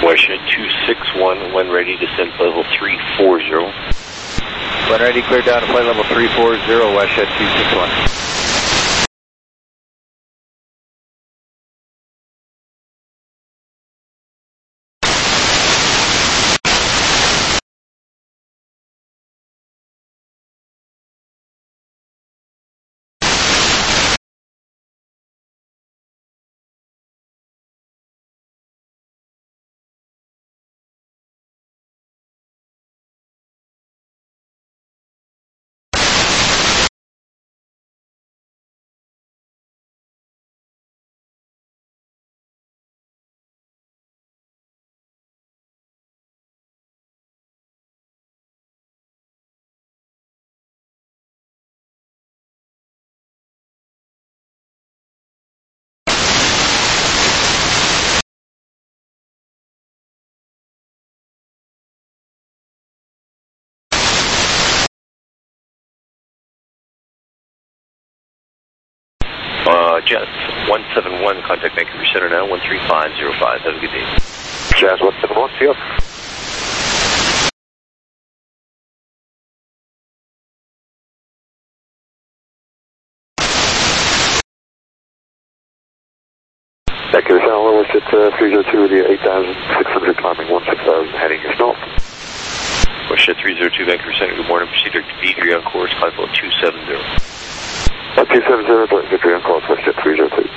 Westjet 261, when ready, descend level 340. When ready, clear down to flight level 340, Westjet 261. Jazz 171, contact Vancouver Center now, 13505. Have a good day. Jazz 171, see you. Vancouver Center, Westjet 302, the 8600, climbing 16000, heading east north. Westjet 302, Vancouver Center, good morning. Proceed to V3 on course, climb level 270. 270, victory on course, Westjet 302.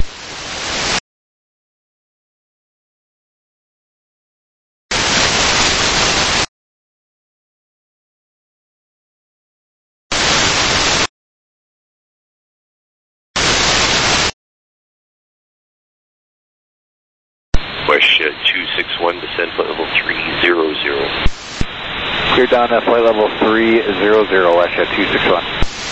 Westjet 261, descend flight level 300. Clear down to flight level 300, Westjet 261.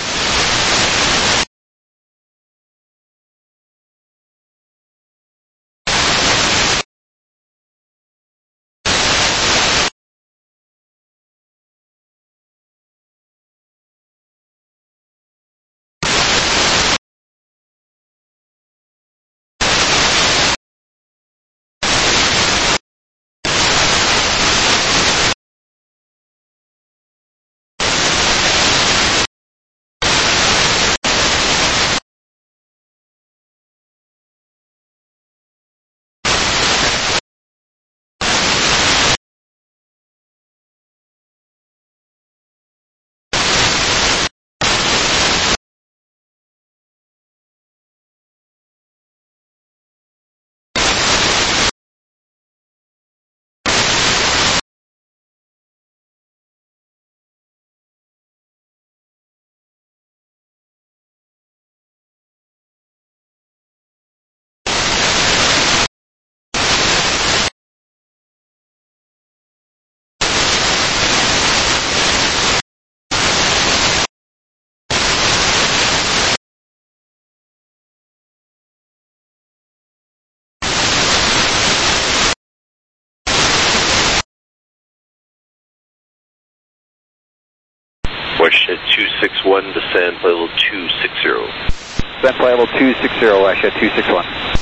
Westjet 261, descend flight level 260. Descend flight level 260, Westjet 261.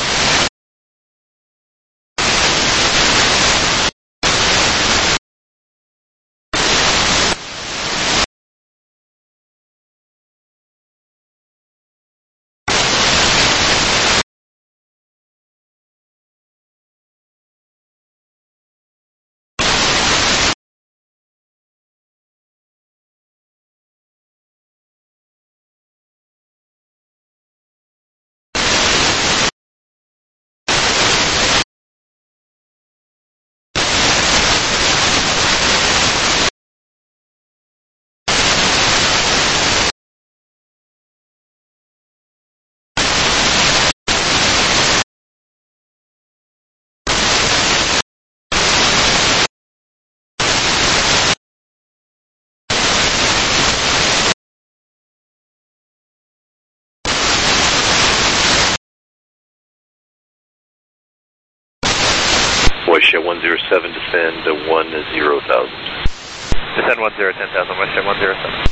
Westjet 107, descend 10,000. Descend 10,000, Westjet 107.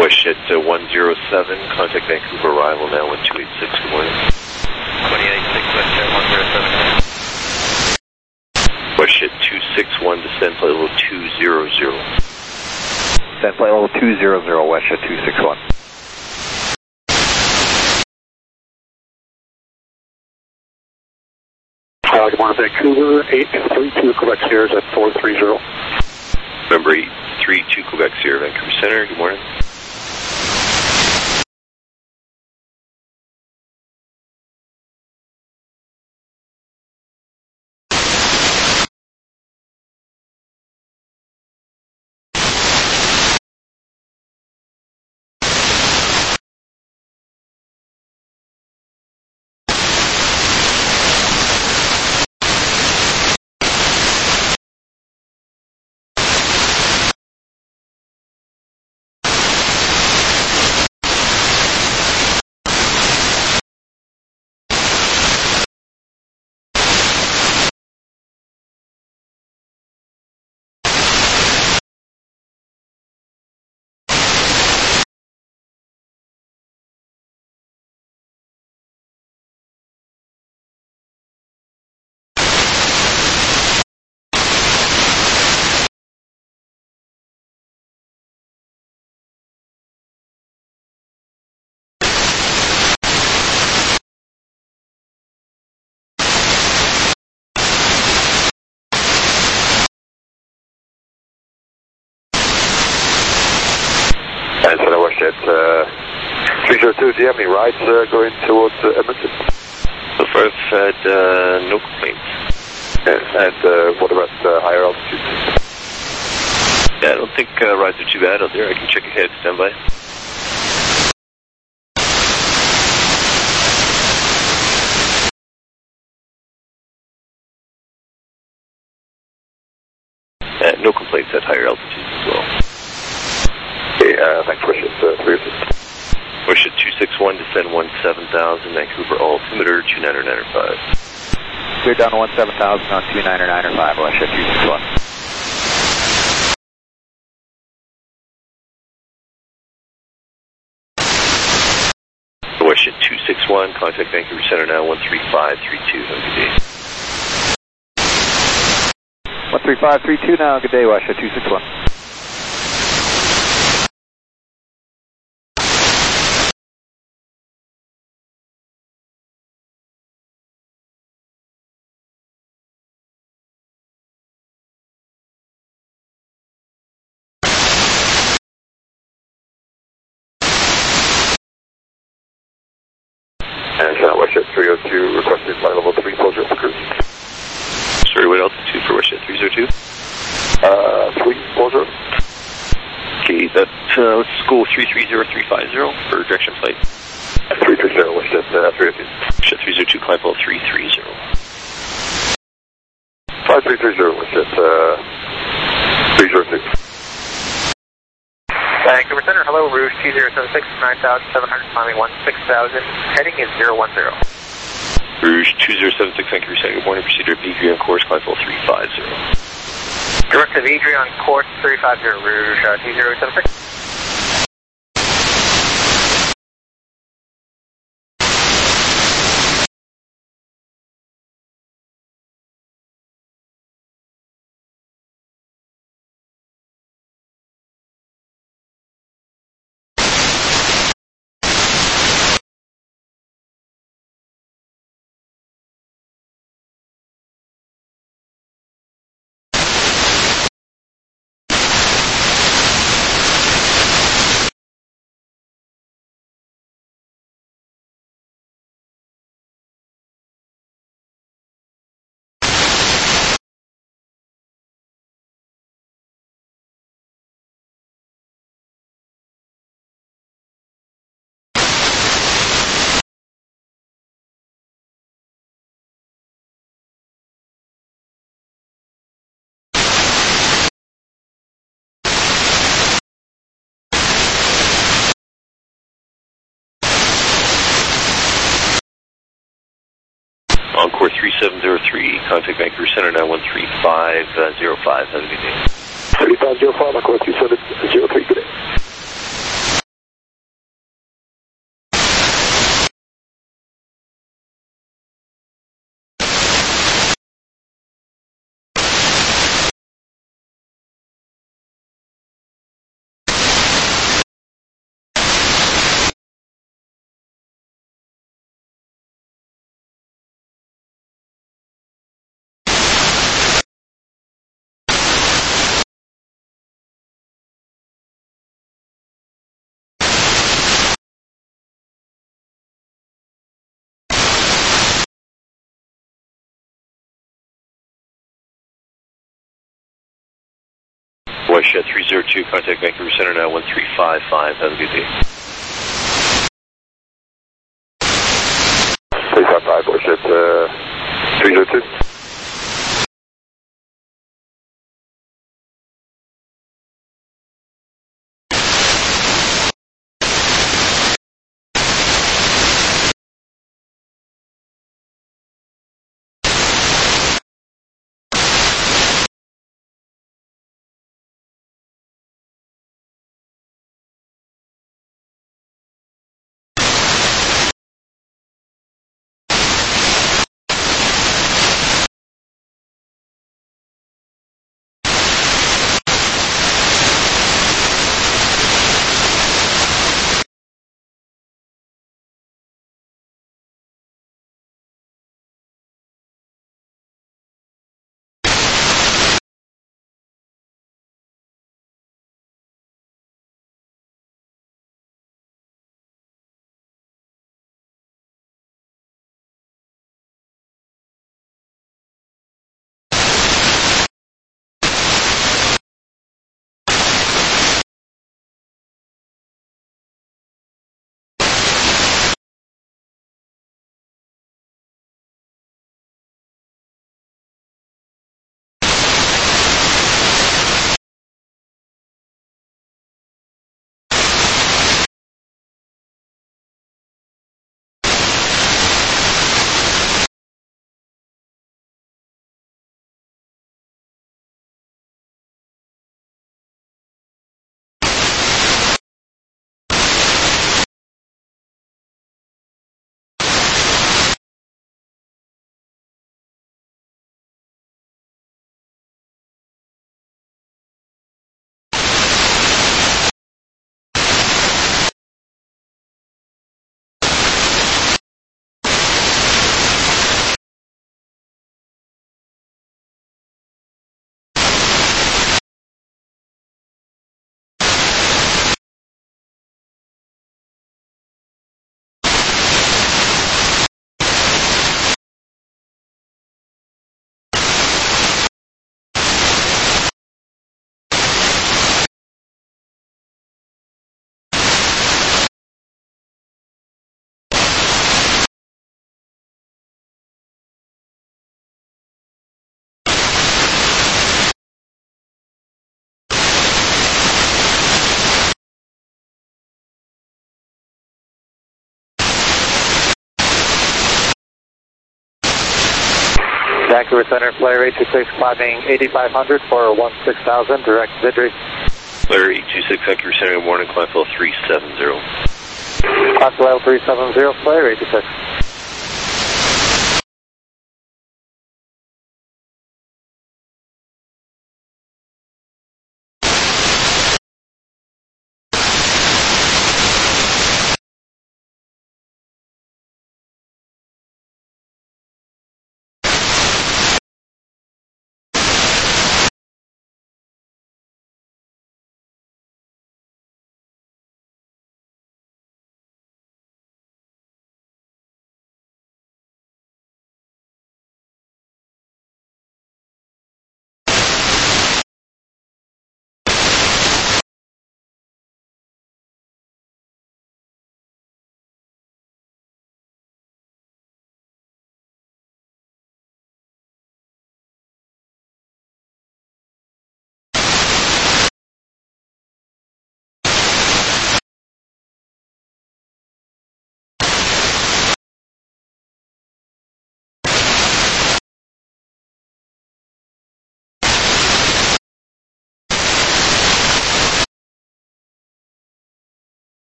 WestJet 107, contact Vancouver arrival now 1286, good morning. 286 WestJet 107. WestJet 261, descend flight level 200. Descend flight level 200, WestJet 261. Good morning, Vancouver, 832 Quebec Sierra at 430. Number 832 Quebec Sierra, Vancouver Center, good morning. And so WestJet 302, do you have any rides going towards Edmonton? So far I've had no complaints. And what about higher altitudes? Yeah, I don't think rides are too bad out there. I can check ahead, stand by. No complaints at higher altitudes as well. Okay, thanks, WestJet 302. WestJet 261, descend 17,000, Vancouver altimeter 299.5. Clear down to 17,000 on 299.5, WestJet 261. WestJet 261, contact Vancouver Center now 13532, have a good day. 13532 now, good day, WestJet 261. And WestJet 302, requesting flight level 340 for cruise. Sorry, what altitude for WestJet 302? 340. Okay, let's go 330350 for direction flight. 330, WestJet 302. WestJet 302, climb level 330. 5330, WestJet 302. Vancouver Center, hello, Rouge 2076, 9,700, climbing 16,000, heading is 010. Rouge 2076, Vancouver Center, good morning, proceed to Adrian course, climb level 350. Direct to Adrian, course 350, Rouge 2076. Encore 3703, contact Vancouver Center now 13505, have a good day. 3505, Encore 3703, good day. Bush 302, contact Vancouver Center now 1355. Have a good day. 355, Bush 302. Vancouver Center, Flyer 826, climbing 8,500 for 16,000, direct Vidri. Flyer 826, Vancouver Center, good morning, climb level 370. Climb level 370, Flyer 826.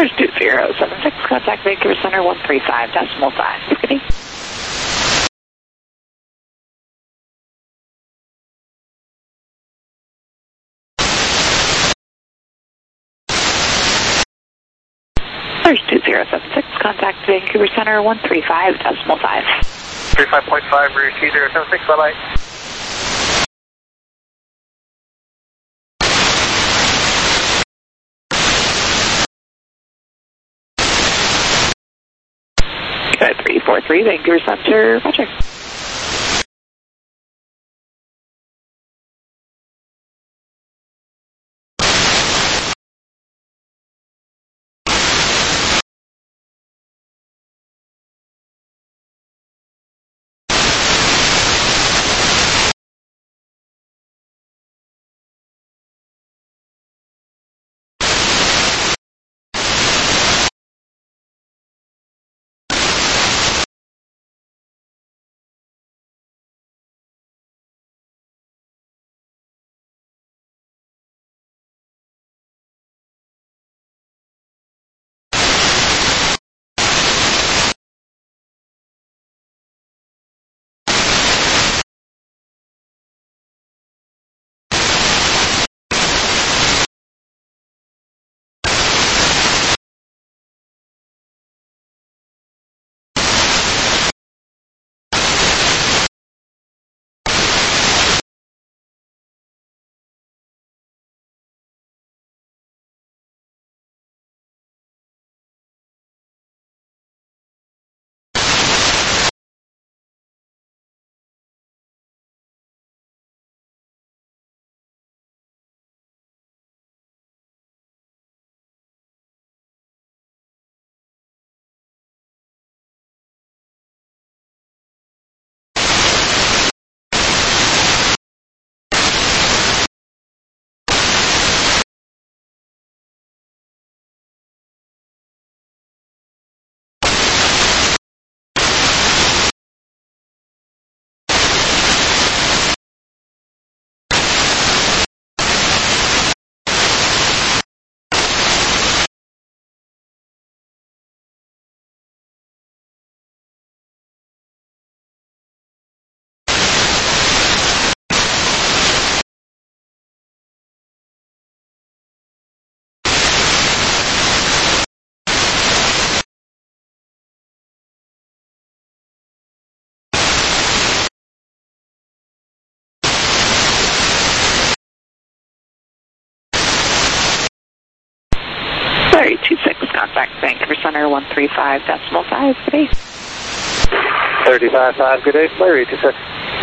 There's 2076, contact Vancouver Center 135.5. Good day. There's 2076, contact Vancouver Center 135.5. 35.5, Rouge 2076, bye-bye. Got 343, Vancouver Center, roger. Sorry, 26, contact Vancouver Center 135.5. Good day. 35.5, good day. Larry 26.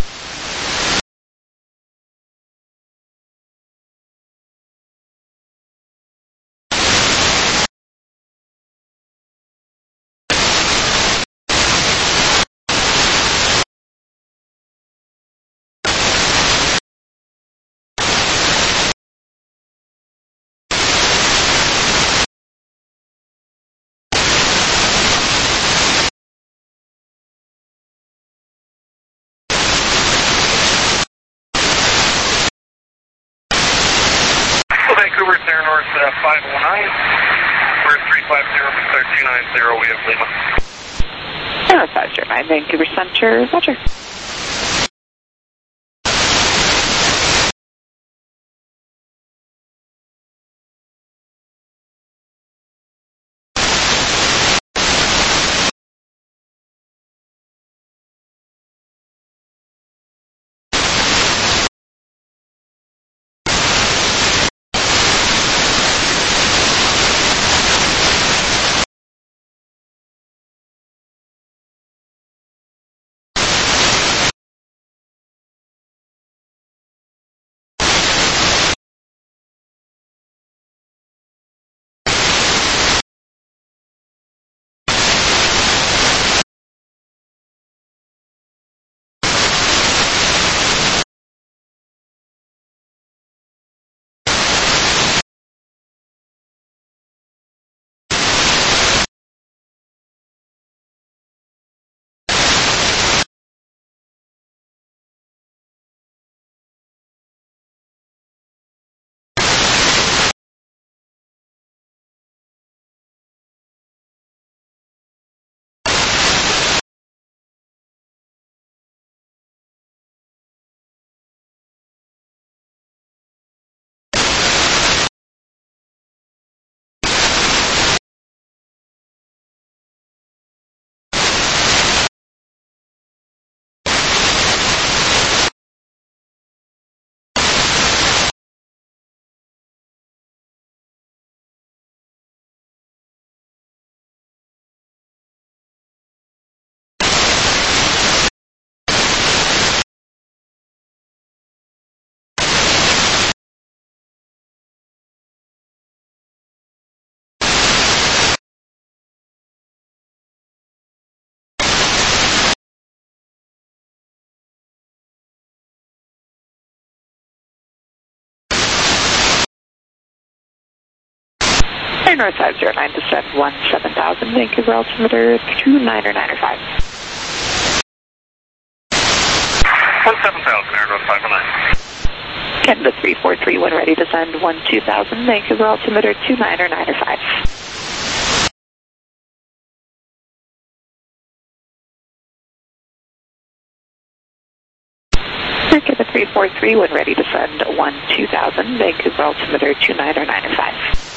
Vancouver Center North 519. We're 350 for 290. We have Lima. North 509, Vancouver Center, roger. Air North 509, descend 17,000, Vancouver altimeter 2995. 17,000, Air North 509. Canada 343, when ready, descend 12,000, Vancouver altimeter 2995. Canada 343, when ready, descend 12,000, Vancouver altimeter 2995.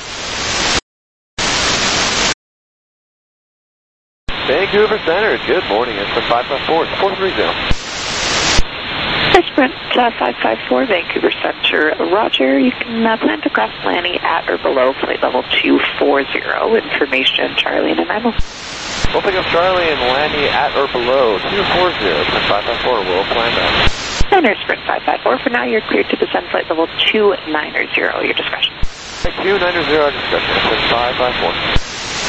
Vancouver Center, good morning. It's the 554, 430. Sprint 554, Vancouver Center, roger. You can plan to cross Lanny at or below flight level 240. Information, Charlie and Nanaimo. We'll pick up Charlie and Lanny at or below 240. Sprint 554, we'll climb down. Center, Sprint 554. For now, you're cleared to descend flight level 290. Your discretion. 290, discretion. Sprint 554.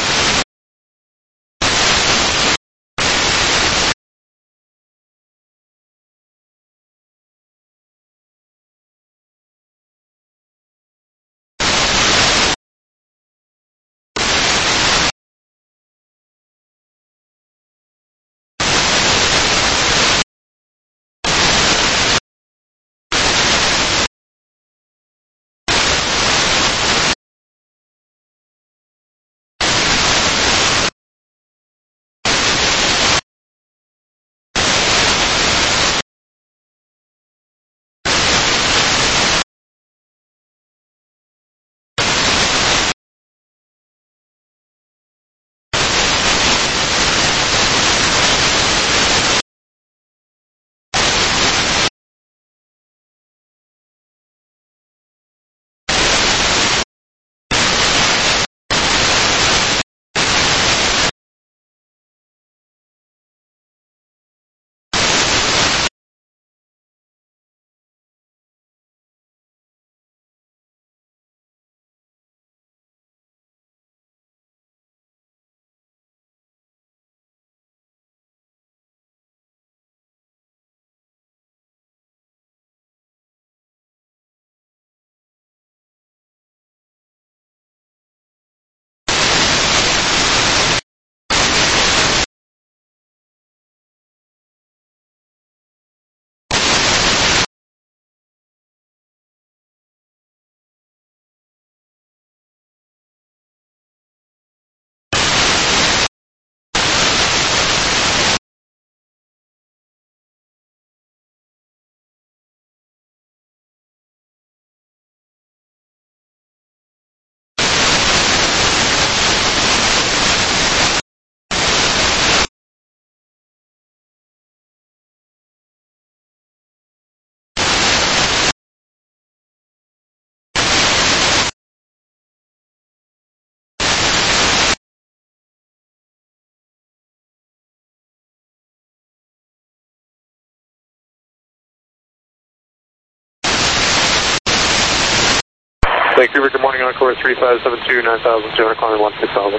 Vancouver, good morning, Encore 3572, 9,200, climbing 16,000.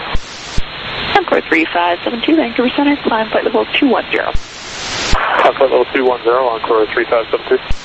Encore 3572, Vancouver Center, climb flight level 210. Flight level 210, Encore 3572.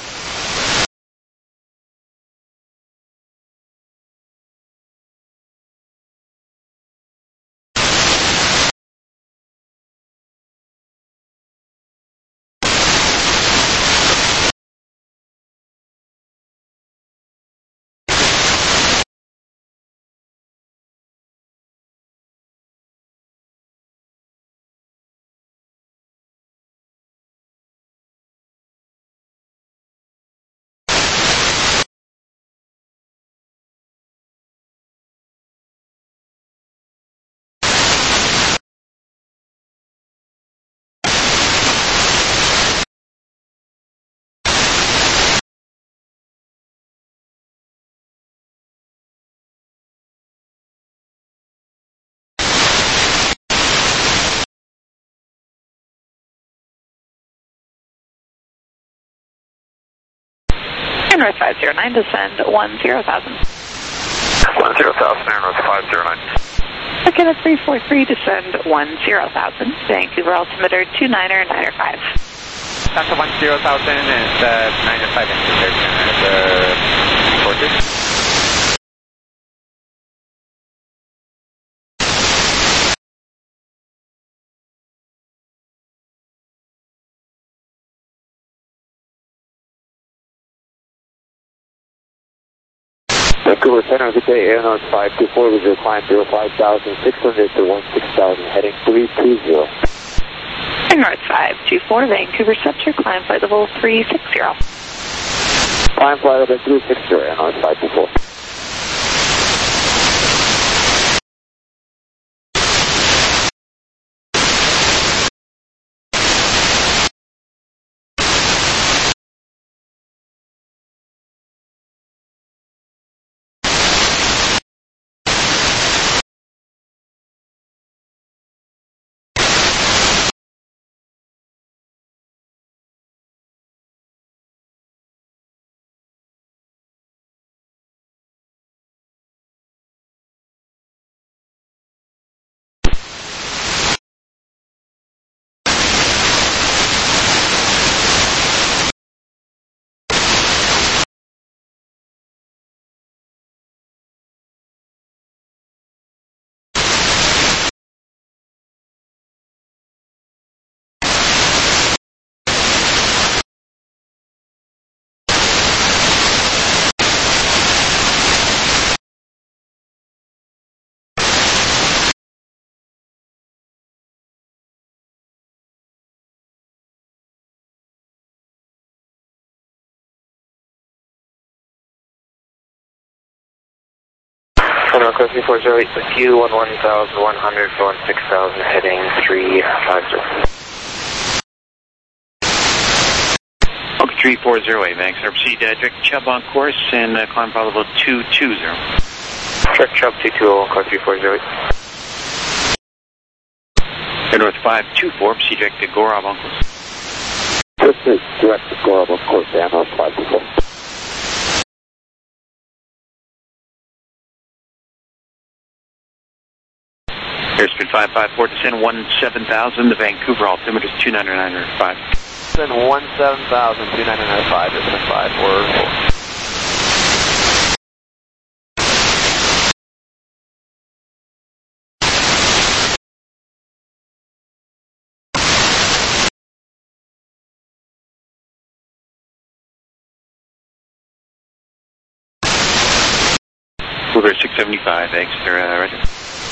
Air North 509, descend 10,000. 10,000, Air North 509. Okay, that's 343, descend 10,000, Vancouver altimeter 2995. That's 10,000 and 95 inches. 43. Vancouver Center, good day, Air North 524, with your climb 05,600 to 16,000, heading 320. Air North 524, Vancouver Center, climb flight level 360. Climb flight level 360, Air North 524. Northwest 3408 with you, 11,100 going 6,000, heading 350. Okay, 3408, thanks. Proceed direct Chubb on course and climb flight level 220. Direct Chubb 220, car 3408. Air North 524, proceed direct to Gorov on course. This is direct to Gorov on course, Air North 524. Airspeed 554, descend 17,000, the Vancouver altimeter is 299.5. Descend 17,000, 299.5, descend 544. Cougar 675, exit, right.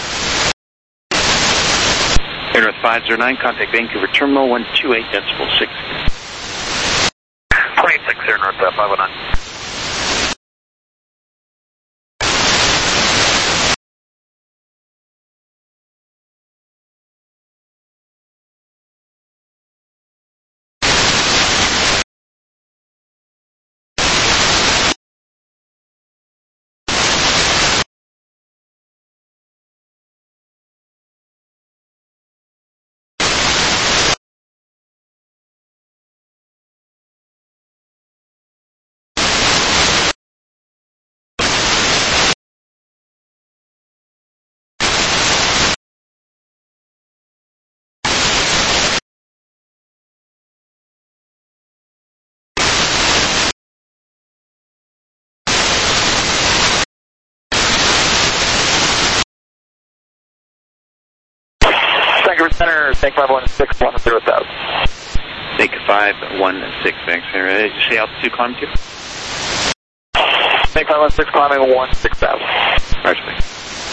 Air North 509, contact Vancouver Terminal 128.6. 26 Air North 509. Vancouver Center, take 516, 10,000. Take 516, thanks. Did you say altitude climb to? Take 516, climbing 16,000. Roger, thanks.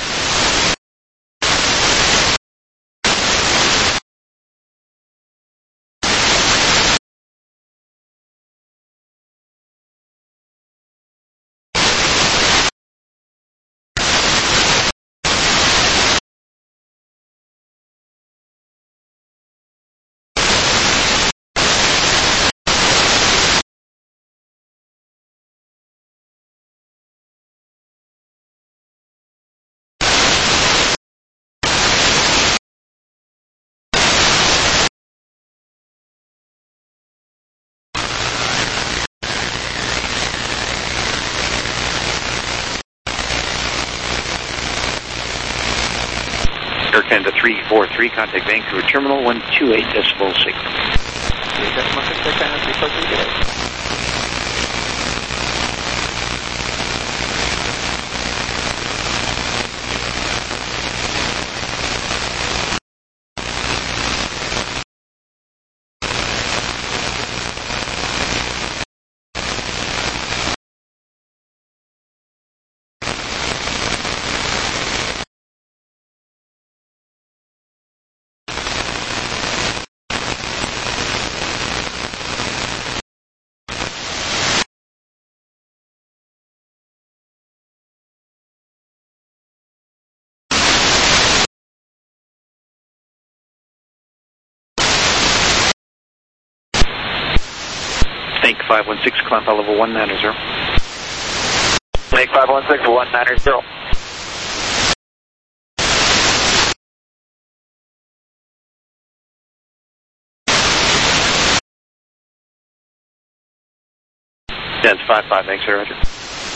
Air Canada 343, contact Vancouver Terminal 128.6. Make 516, climb file level 190. Make 516, 190. That's 55, thanks, sir, roger.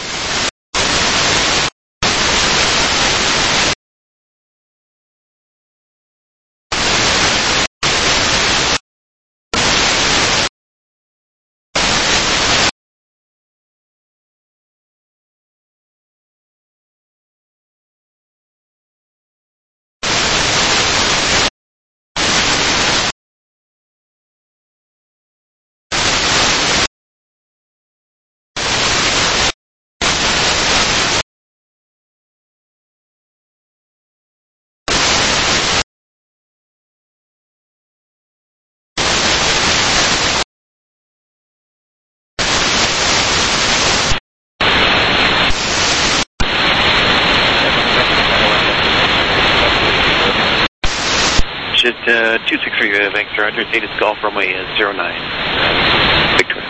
Shit, 263, thanks, roger. Data Golf runway 09. Victor.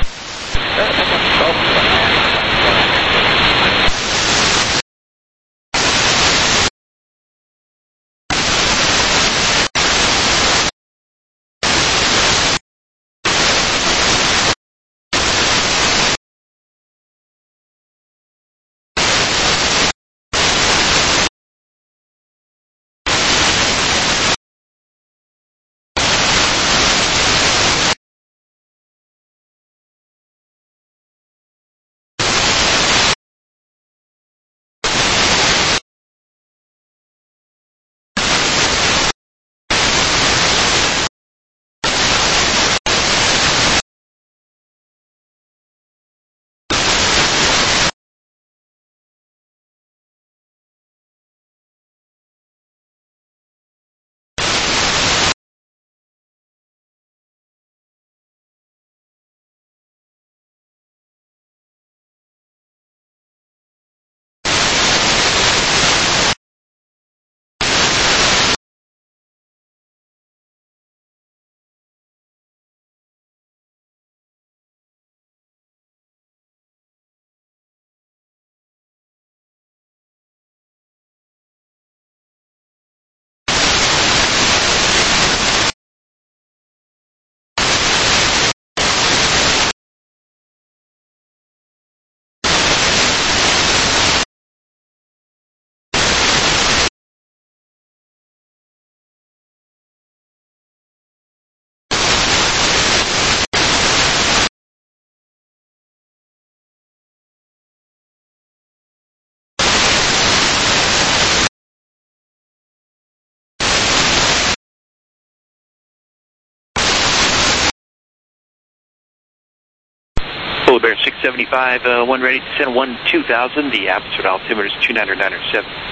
Polar Bear 675, one ready to send 2000. The absolute altimeter is 29907.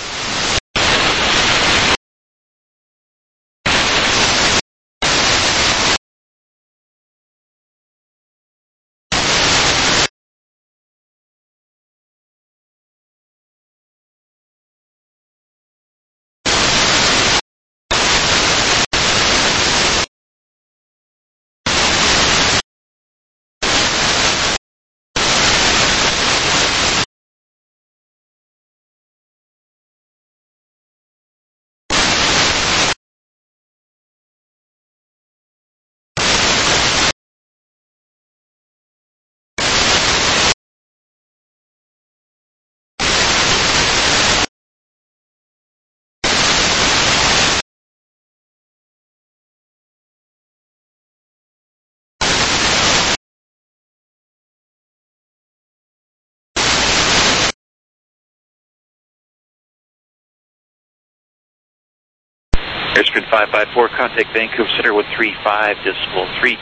Airspeed 554, contact Vancouver Center with 35.32.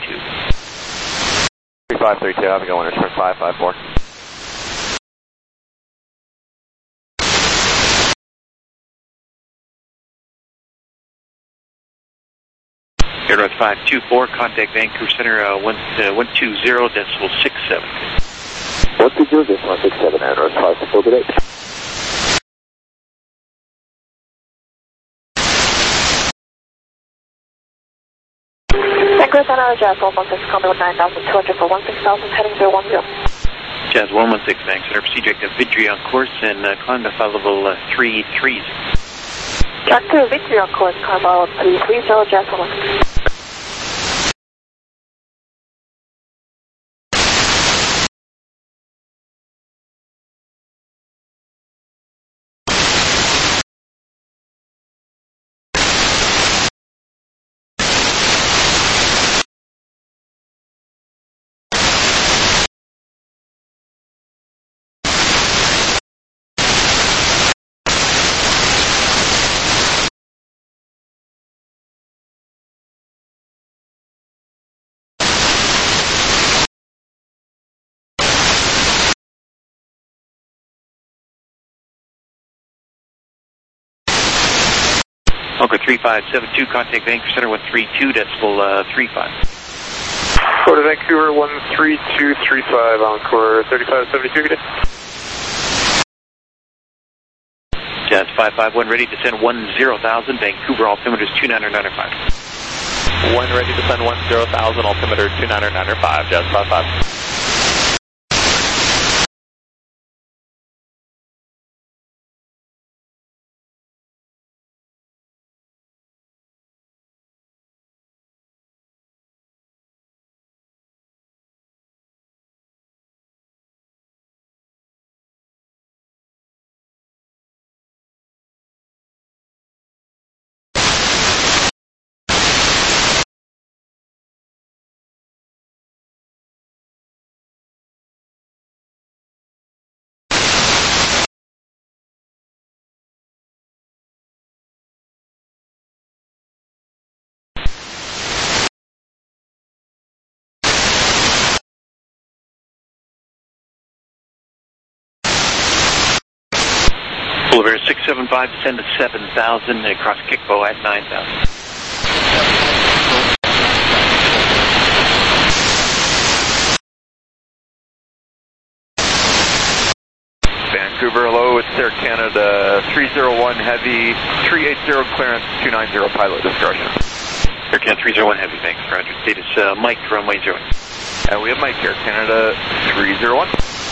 3532, have a good one, Airspeed 554. Air North 524, contact Vancouver Center 120.67. 120.67, Air North 524, good day. Vancouver Center Jazz 116, call me with 9,200 for 16,000, heading 010. Jazz 116, Banks Center, proceed direct to Vitry on course and climb to flight level 330. Track to Vitry on course, climb level 330, Jazz 116. Uncle 3572, contact Vancouver Center 132.35. Go to Vancouver 13235, Encore 3572, good day. Jazz 551, ready to send 10,000, Vancouver, altimeter is 2995. 1 ready to send 10,000, altimeter 2995, Jazz 55. Boulevard 675, descend to 7,000, across Kickbow at 9,000. Vancouver, hello, it's Air Canada 301 Heavy, 380 clearance, 290 pilot discretion. Air Canada 301 Heavy, thanks, Roger. Status Mike, runway 0. And we have Mike here, Canada 301.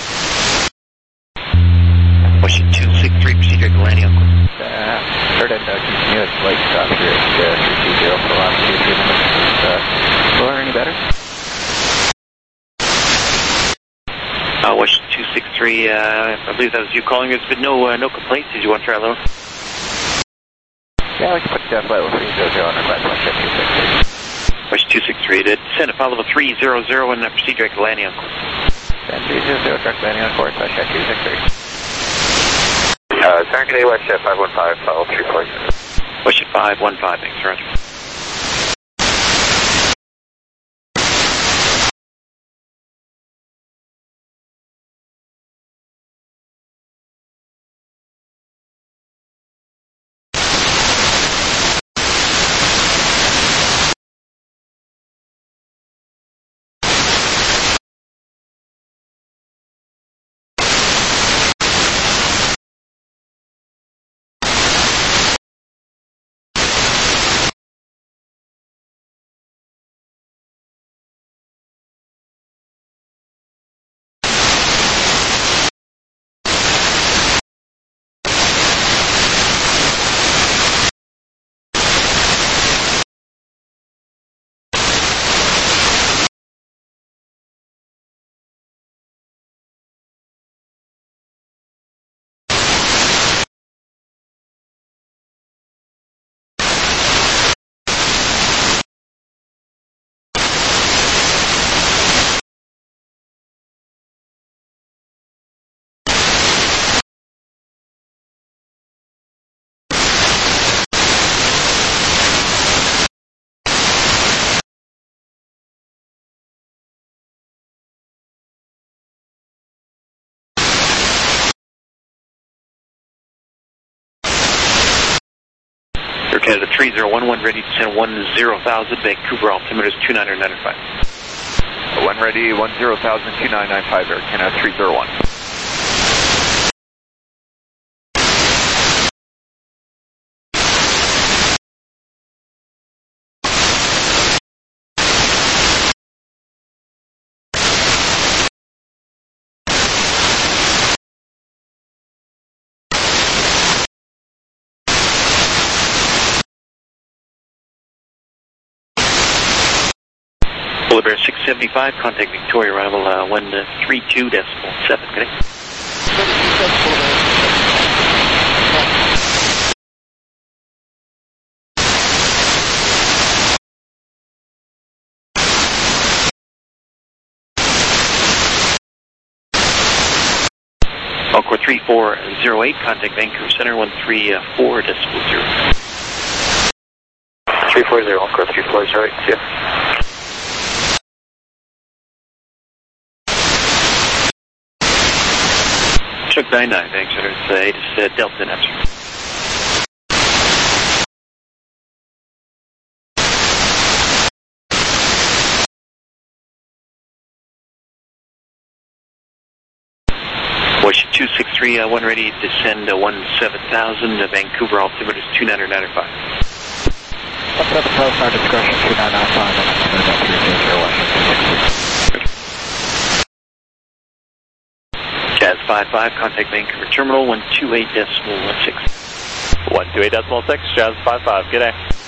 Washington 263, procedure to landing on course. Heard it, continue at flight stop here at 320 for the last 2-3 minutes. Will any better? Washington 263, I believe that was you calling. There's been no complaints. Did you want to try low? Yeah, we can put flight level 300 on our flight level 263. Washington 263, descend to flight level 300 and proceed direct to landing on course. And 300, direct landing on course, West Jet 263. Target West Jet 515, follow 346. West Jet 515, thanks, Roger. Air Canada 3011, ready to send 10,000, Vancouver, altimeter is 2995. 1 ready, 10,000, 2995, Air Canada 301. Polar Bear 675, contact Victoria, arrival 132.7, good day. Encore 3408, contact Vancouver Center 134.0. 340, Encore 3408, yeah. Chuck 99, Vancouver Center, it's Delta Nestor. Washington 263, one ready to descend 17,000, Vancouver, altimeter is 2995. Up at the post, our discretion 2995, and Washington 663. Jazz 55, contact Vancouver Terminal 128.16. 128.6, Jazz 55, good day.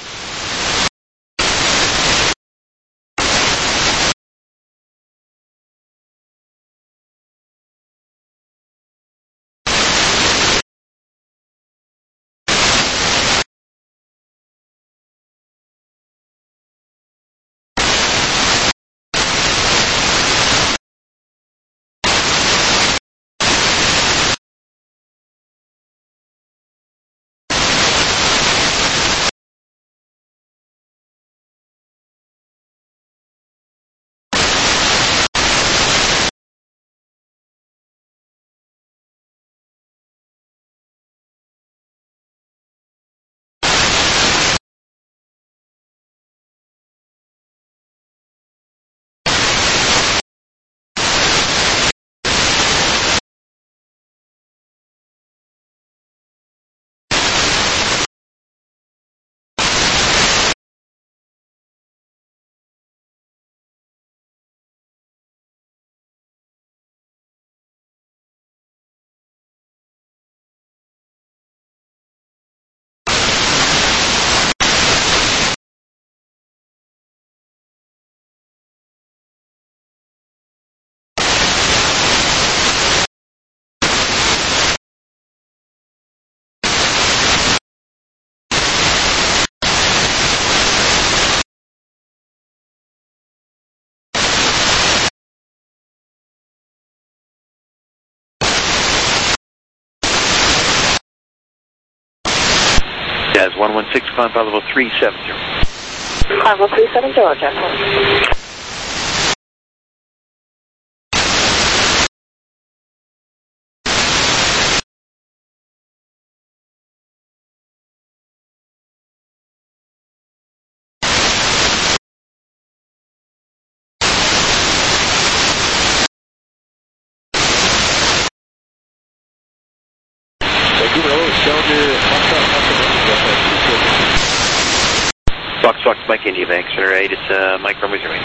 Jazz 116, climb level 370. Level 370, Jazz 1. Fox, Mike, India, Vancouver 8, it's Mike from Missouri.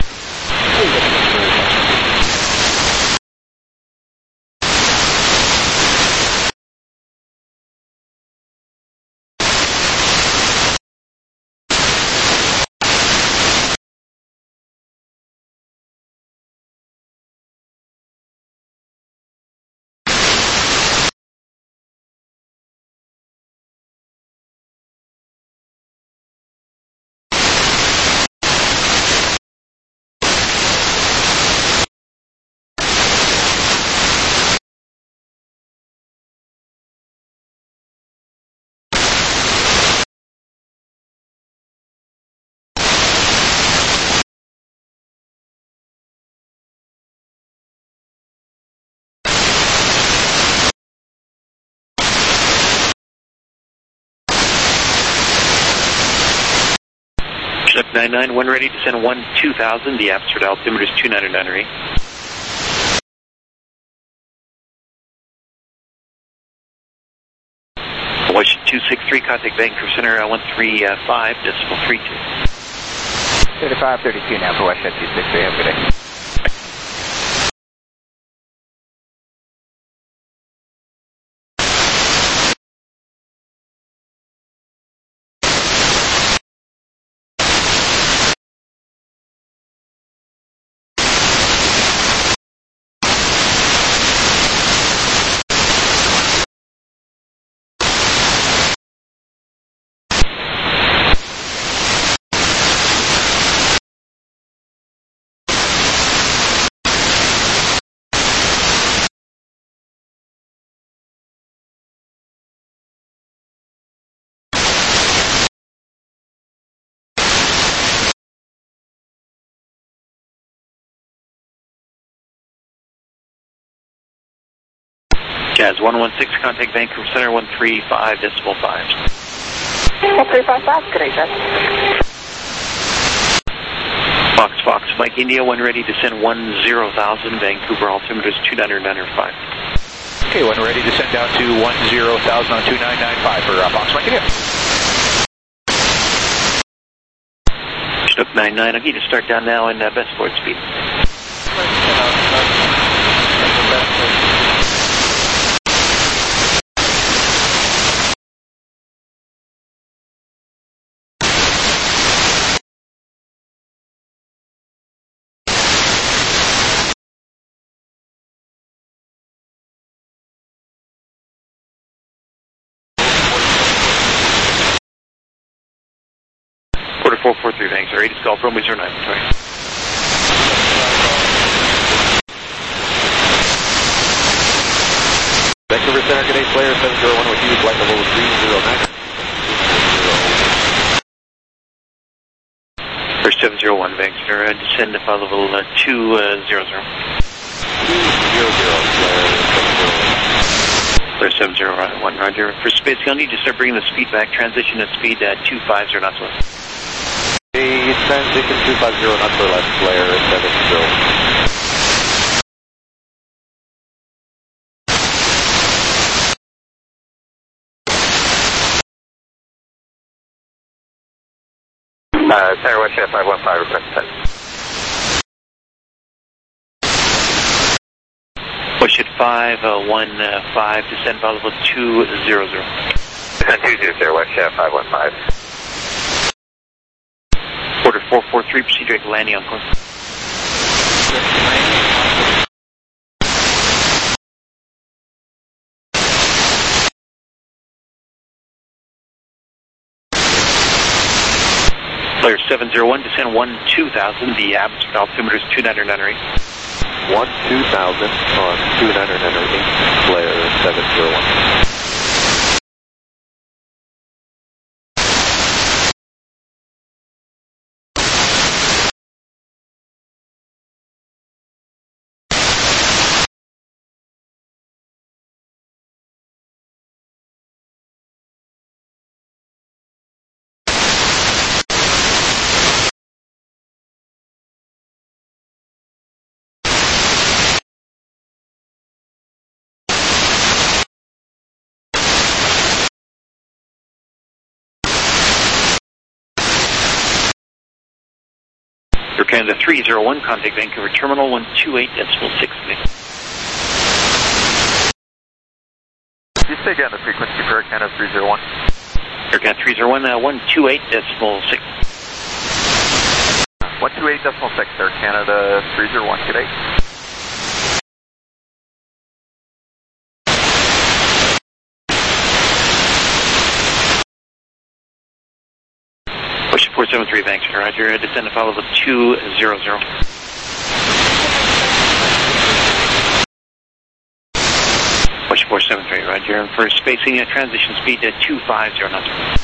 Chuck 99, one ready to send 2000, the absolute altimeter is 2998. Washington 263, contact Vancouver Center 135.32. 3532 now for Washington 263, have a good day. Jazz 116, contact Vancouver Center 135.5. 1355, good day, Jazz. Fox, Mike India, when ready to send 10,000, Vancouver altimeter is 2995. Okay, when ready to send down to 10,000 on 2995 for Fox Mike India. Chinook 99, I'll get you to start down now in best forward speed. Quarter 443, thanks. All right, it's Golf Romeo 09. Sorry. Vancouver Center, good day, Slayer 701 with you, flight level 309. First 701, Vancouver, descend to flight level 200. 200, Slayer 701. First 701, Roger. For space, you'll need to start bringing the speed back. Transition to speed 250 knots west. The transition 250 knots or less, Slayer 701. Center West Jet 515, request set. Push it 515, descend flight level 200. Descend 200, West Jet 515. Quarter 443, proceed direct landing on course. Player 701, descend 12,000, the absolute altimeter is 2998. 12,000 on 2998, Slayer 701. Air Canada 301, contact Vancouver Terminal 128.6. Can you say again the frequency for Air Canada 301? Air Canada 301, 128.6. 128.6, Air Canada 301, good day. Push 473, thanks, Roger. Descend to follow the 200. Push 473, Roger. For spacing, transition speed 250 knots.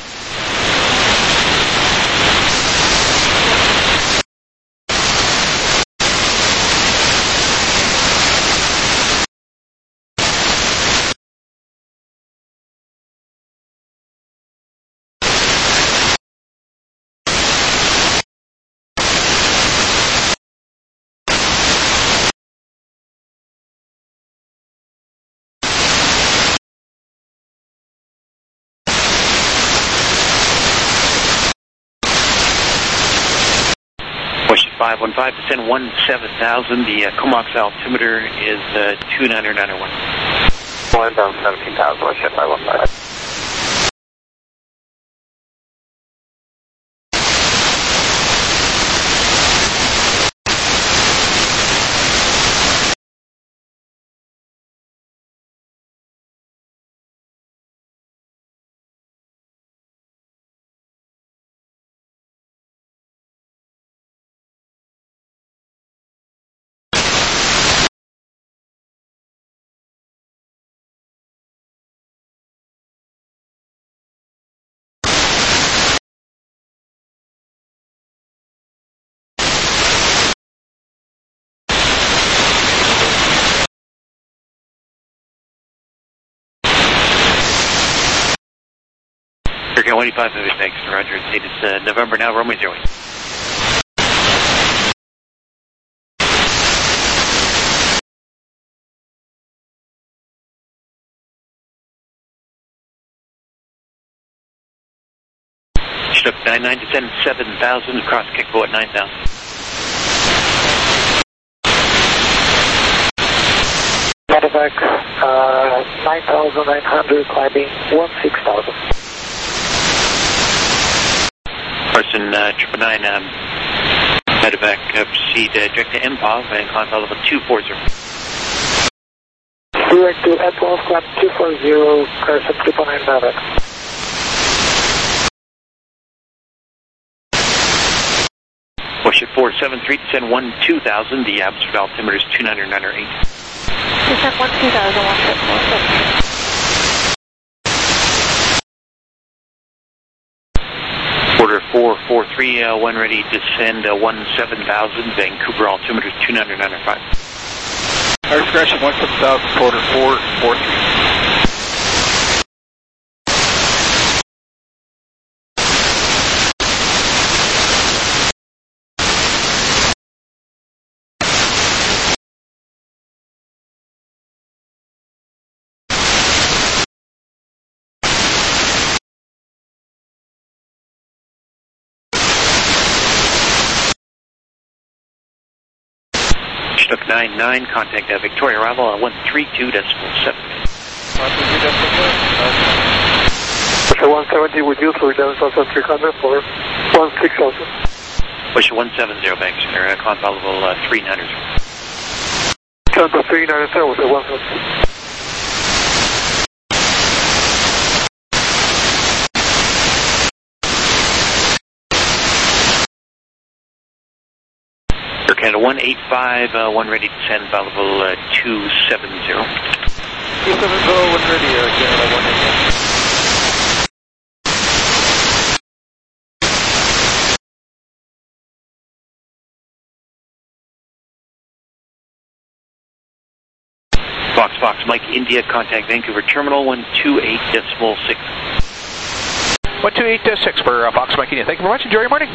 Push 515, descend 17,000. The Comox altimeter is 2991. One down 17,000, West Jet 515. American 185 Heavy, thanks, Roger. It's November now, Romeo 08. Chinook 99, descend 7,000, across Kickbo at 9,000. Medevac, 9,900, climbing 16,000. Person 999, Medevac, proceed direct to MPOV and climb level 240. Direct to MPOV, climb 240, Carson 2.9 Medevac. Bullshit 473, descend 12,000, the absolute altimeter is 299.8. Descend 12,000, 1746. Order 443, when ready, descend 17,000, Vancouver altimeter is 299.5. Our discretion 17,000, order 443. Chinook 99, contact Victoria arrival at 132.7. 170 with you, so we're down 1,300 for 16,000. Bush 170, banks, climb level 300. Climb 390 with the 170. Air Canada 185, one ready to descend, level 270. 270, when ready, Air Canada 185. Fox, Mike, India, contact Vancouver Terminal 128.6. 128.6 for Fox, Mike, India. Thank you very much. Enjoy your morning.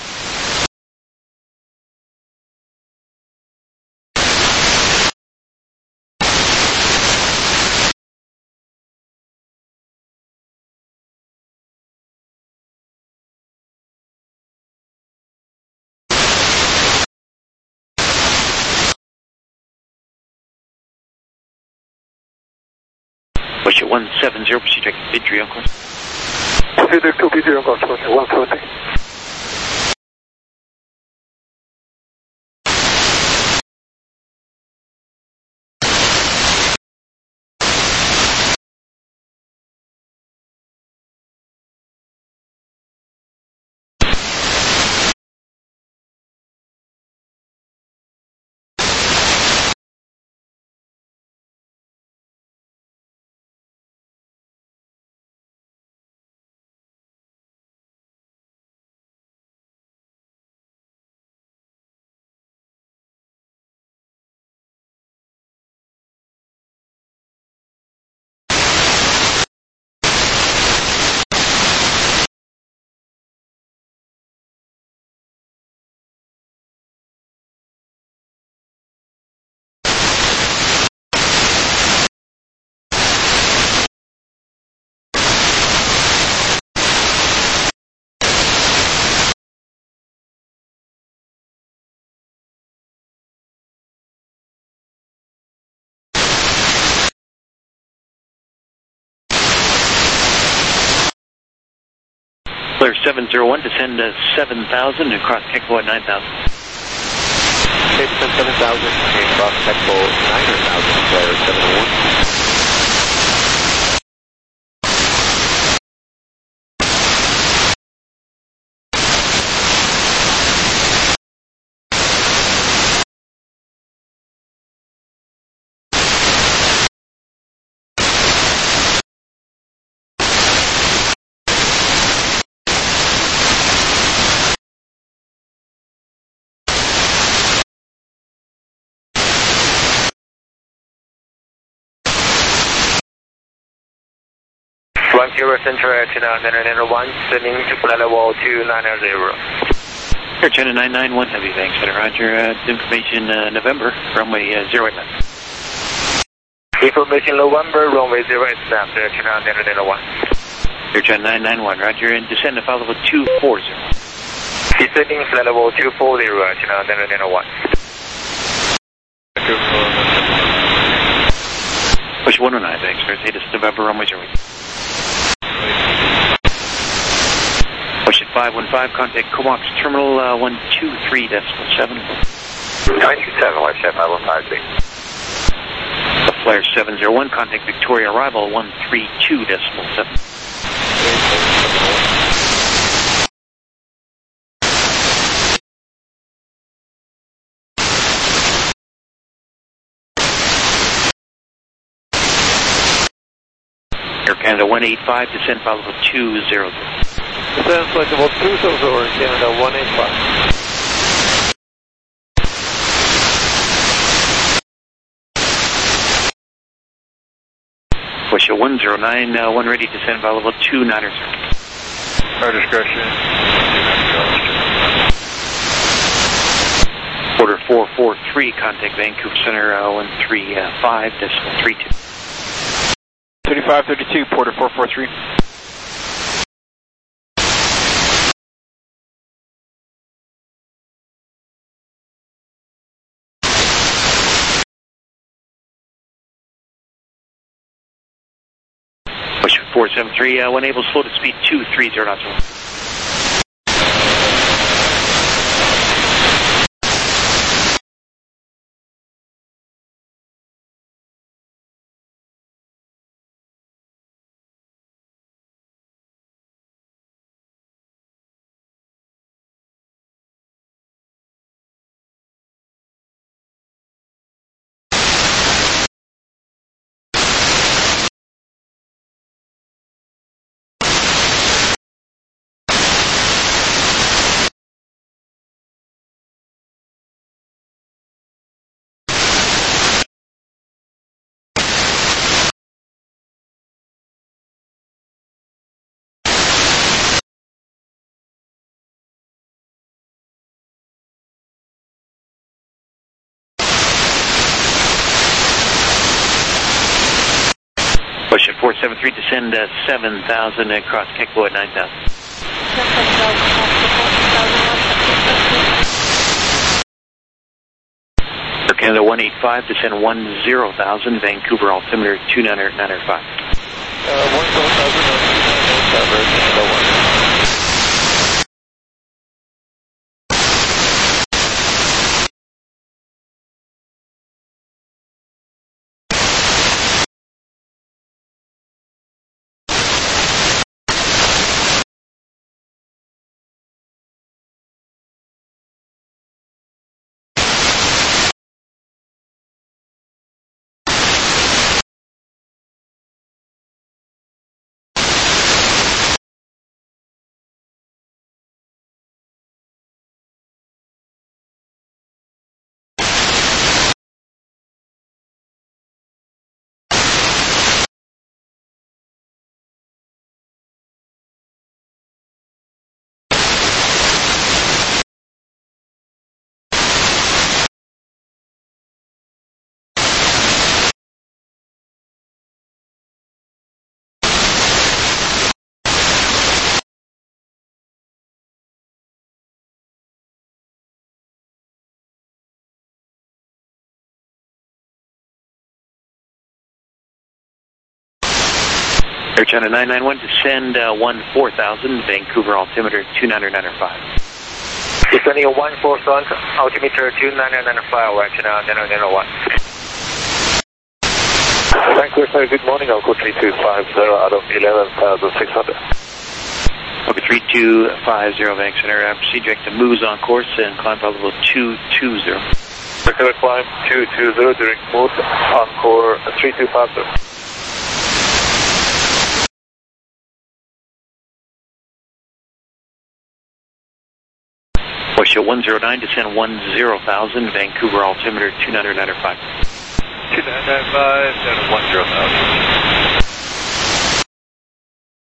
Bush 170, proceed direct to Vidri, of course. Proceed to Vidri, of course, 170. Clear 701, descend 7,000, across Kickbo at 9,000. Okay, descend 7,000, across Kickbo 9,000, clear 701. Vancouver Center, Air China 991, sending to flight level 290. Air China 991 Heavy, thanks, Roger. Information November, runway 08 left. Information November, runway 08 left, Air China 991. Air China 991, Roger, and descend to flight level 240. Descending flight level 240, Air China 991. Push 109, thanks, sir. Hey, this is November, runway 08. Push at 515, contact Comox Terminal 123.7. 927, West Chef 515. Flyer 701, contact Victoria, arrival 132.7. Air Canada 185, descend flight level 200. Descend flight level 200, Air Canada 185. Push a 109, one ready to descend flight level 290. Our discretion. Order 443, contact Vancouver Center 135.32. 3532, Porter 443. Push 473, one able slow to speed 230 knots. Push at 473, descend 7,000, across Kekbo at 9,000. Air Canada 185, descend 10,000, Vancouver altimeter 295. 10,000, Air China 991, descend 14,000, Vancouver altimeter 295. Descending 14,000, altimeter 295, Air China 991. Vancouver Center, good morning, Alco 3250 out of 11,600. Okay, 3250, Vanc Center, proceed direct to Moose on course and climb flight level 220. Regular climb 220, direct Moose on core 3250. Push at 109, descend 10,000, Vancouver altimeter 295. 2995, down to 10,000.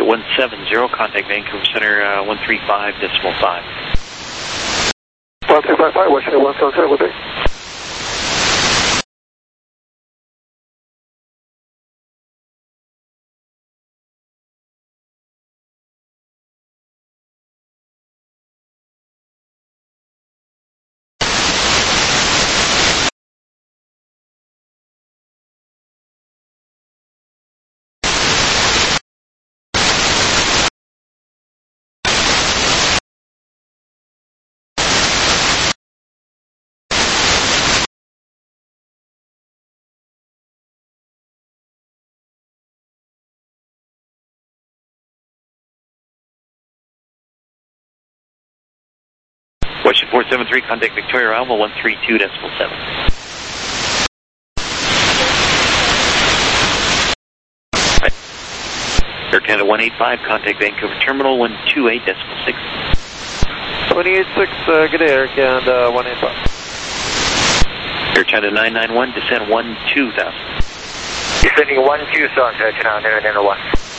Watch at 170, contact Vancouver Center 135.5. 1355, watch at 170, good day. Watch at 473, contact Victoria Alpha 132.7. Air Canada 185, contact Vancouver Terminal 128.6. 28.6, good day, Air Canada 185. Air Canada 991, descend 12,000. Descending 12,000, Air Canada 991.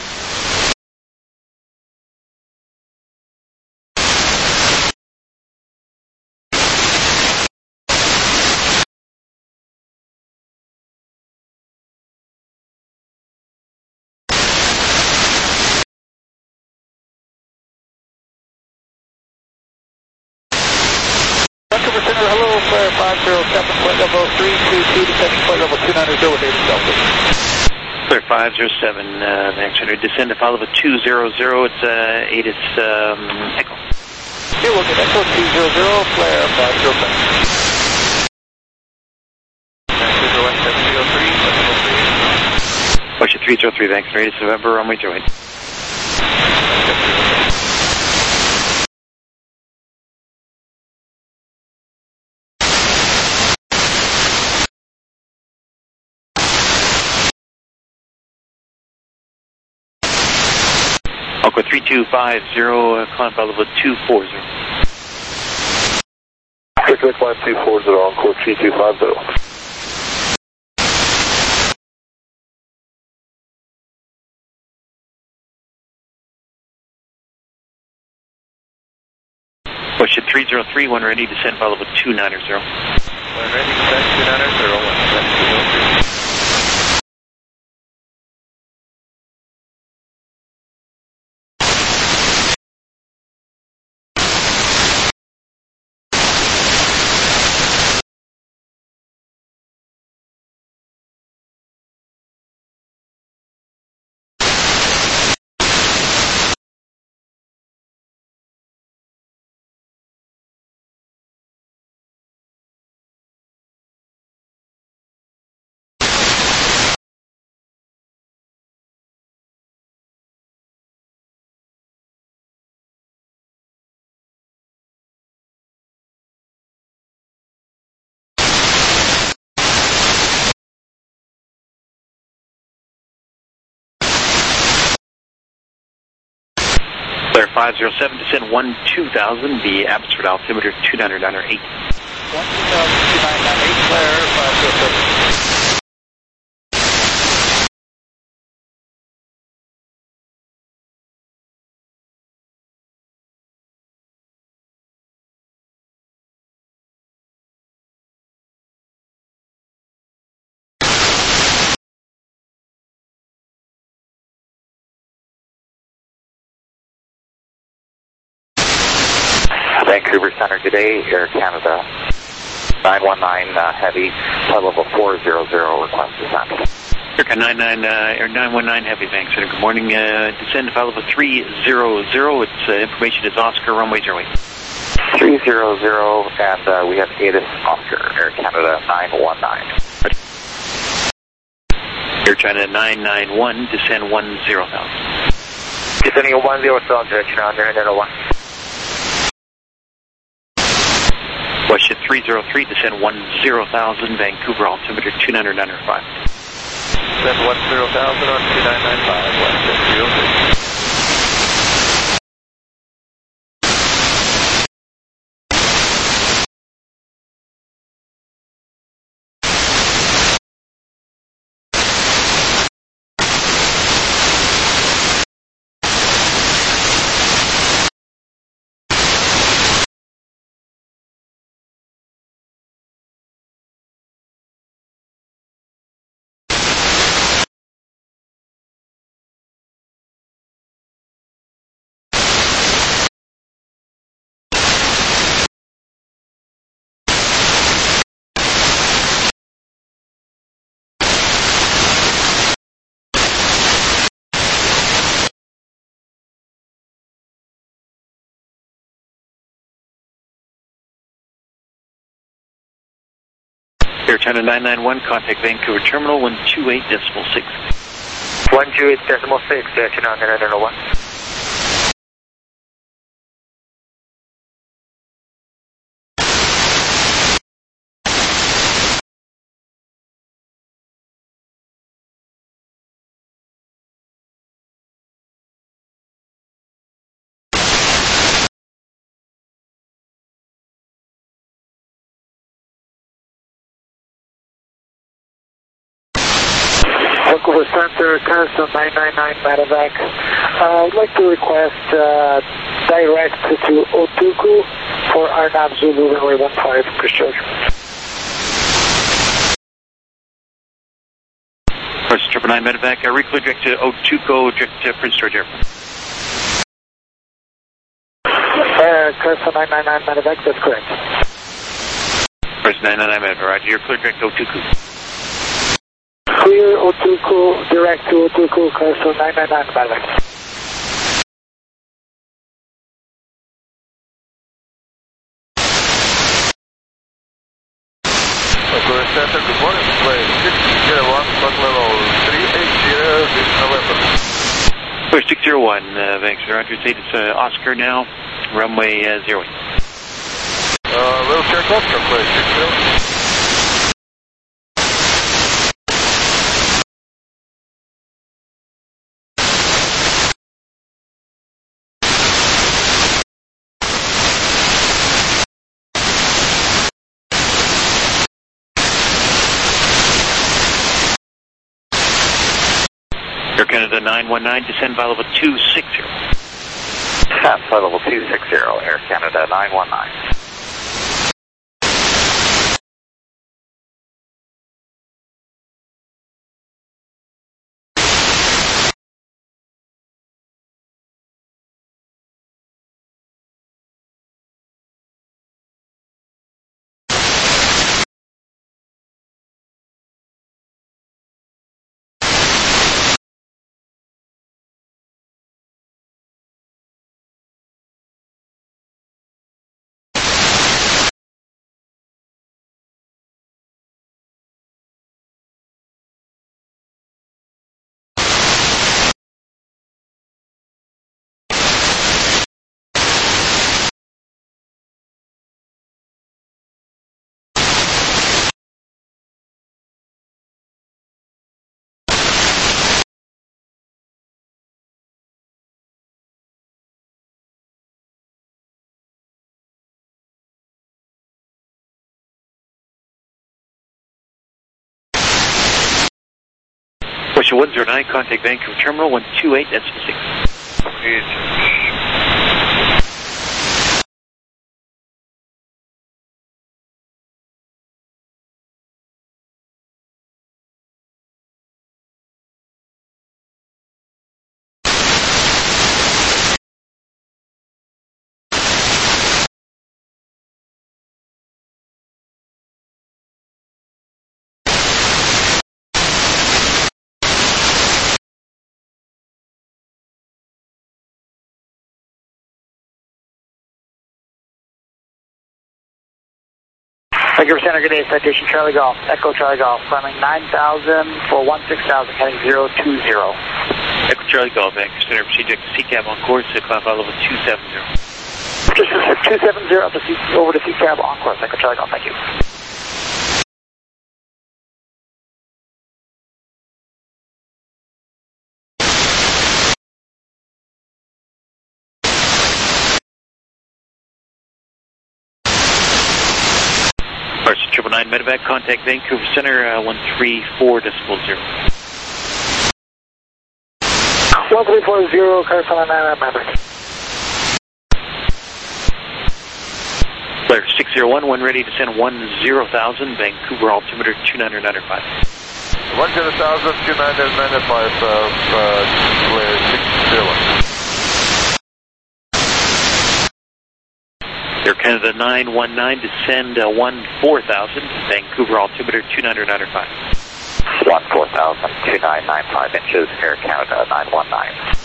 Vancouver Center, hello, flare 507, flight level 322, descending flight level 290 with 8 Delta. Clear 507, Vancouver, descend to follow the 200, it's ATIS Echo. Okay, we'll get Echo 200, flare 507. Vancouver 1703, Watch at 303, Vancouver, ATIS November, runway join. Aqua 3250, climb level 240. Quick climb 240, Encore 3250. Watch at 303, when ready, descend follow level 290. When ready, descend 290, 1. Clear 507, descend 12,000, the Abbotsford altimeter 299.8. 12,298, flare 507. Vancouver Center today, Air Canada 919 Heavy, flight level 400, request descent. Air Canada 919 Heavy, Vancouver. Good morning, descend to flight level 300, its information is Oscar, runway 08. 300, and we have ATIS Oscar, Air Canada 919. Air China 991, descend 10,000. Descending 10,000, Air Canada 991. Watch at 303, descend 10,000, Vancouver altimeter 299.5. Descend 10,000 on 2995, West 303. Air Canada 991, contact Vancouver Terminal 128.6. 128.6, Air Canada 991. Vancouver Center, Cancel 999 Medevac. I'd like to request direct to Otuku for Arnab Zulu runway 15, Christchurch. First 999 Medevac, recall direct to Otuku, direct to Prince George Airport. Cancel 999 Medevac, that's correct. First 999 Medevac, roger, you're clear direct to Otuku. Clear Otuku, direct to Otuku, Cancel 999 Medevac. Vancouver Center, good morning. Flight 601, flight level 380 this November. First 601, Vancouver, roger, it's Oscar now, runway 08. We'll check Oscar, flight 601. Air Canada 919, descend by level 260. Descend by level 260, Air Canada 919. Question 109, contact Vancouver Terminal 128.6. Vancouver Center, good day, citation Charlie Golf, Echo Charlie Golf, climbing 9,000 for 16,000, heading 020. Echo Charlie Golf, Vancouver Center, proceed to CCAB on course, climb by level 270. Just 270 over to CCAB on course, Echo Charlie Golf, thank you. First 999 Medevac, contact Vancouver Center 134.0. 1340, Carousel 999 Medevac. Flare 601, when ready to send 10,000, Vancouver altimeter 2995. 10,000, 2995, Flare 601. Air Canada 919, descend 14,000, Vancouver altimeter 2995. 14,000, 2995 inches, Air Canada 919.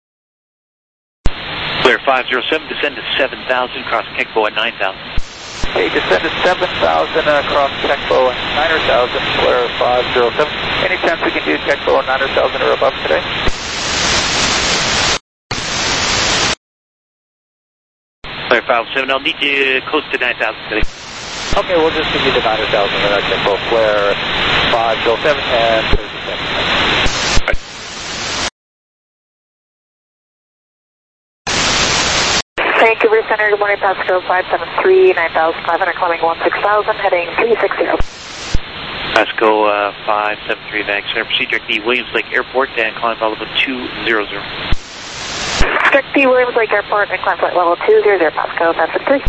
Flare 507, descend to 7,000, cross Kekbo at 9,000. Okay, descended 7,000 across Checkbow and 9,000, flare 507. Any chance we can do Checkbow and 9,000 or above today? Flare 507, I'll need you close to 9,000 today. Okay, we'll just give you the 9,000 and Checkbow, flare 507 and 30 seconds. Vancouver Center, good morning, Pasco 573, 9,500, climbing 16,000, heading 360. Pasco 573, Vancouver, proceed direct to Williams Lake Airport and climb flight level 200. Direct to Williams Lake Airport and climb flight level 200, Pasco 573.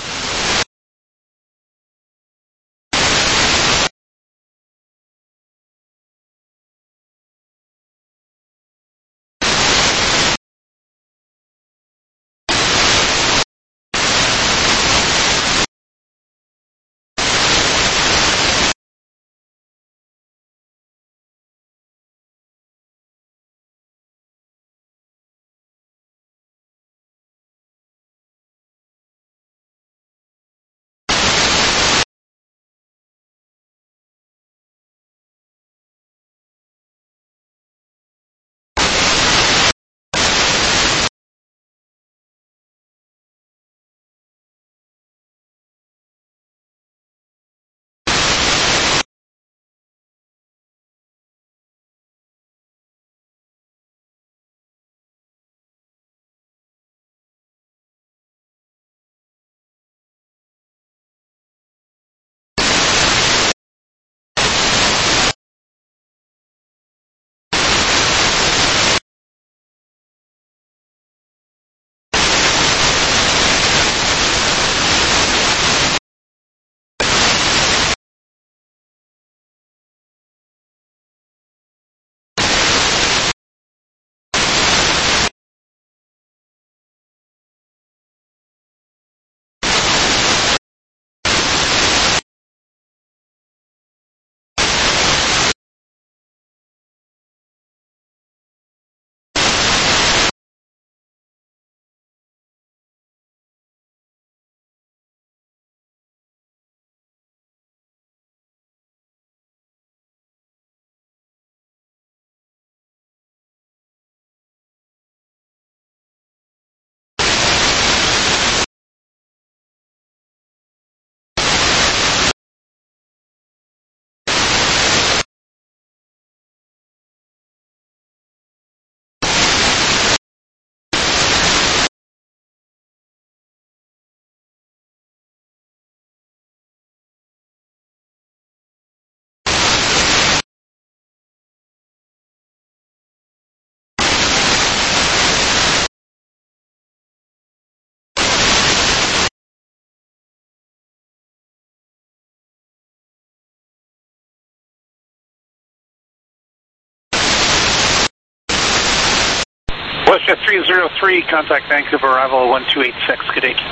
WestJet 303, contact Vancouver, arrival 1286, good day.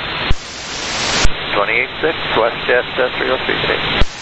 286, WestJet 303, good day.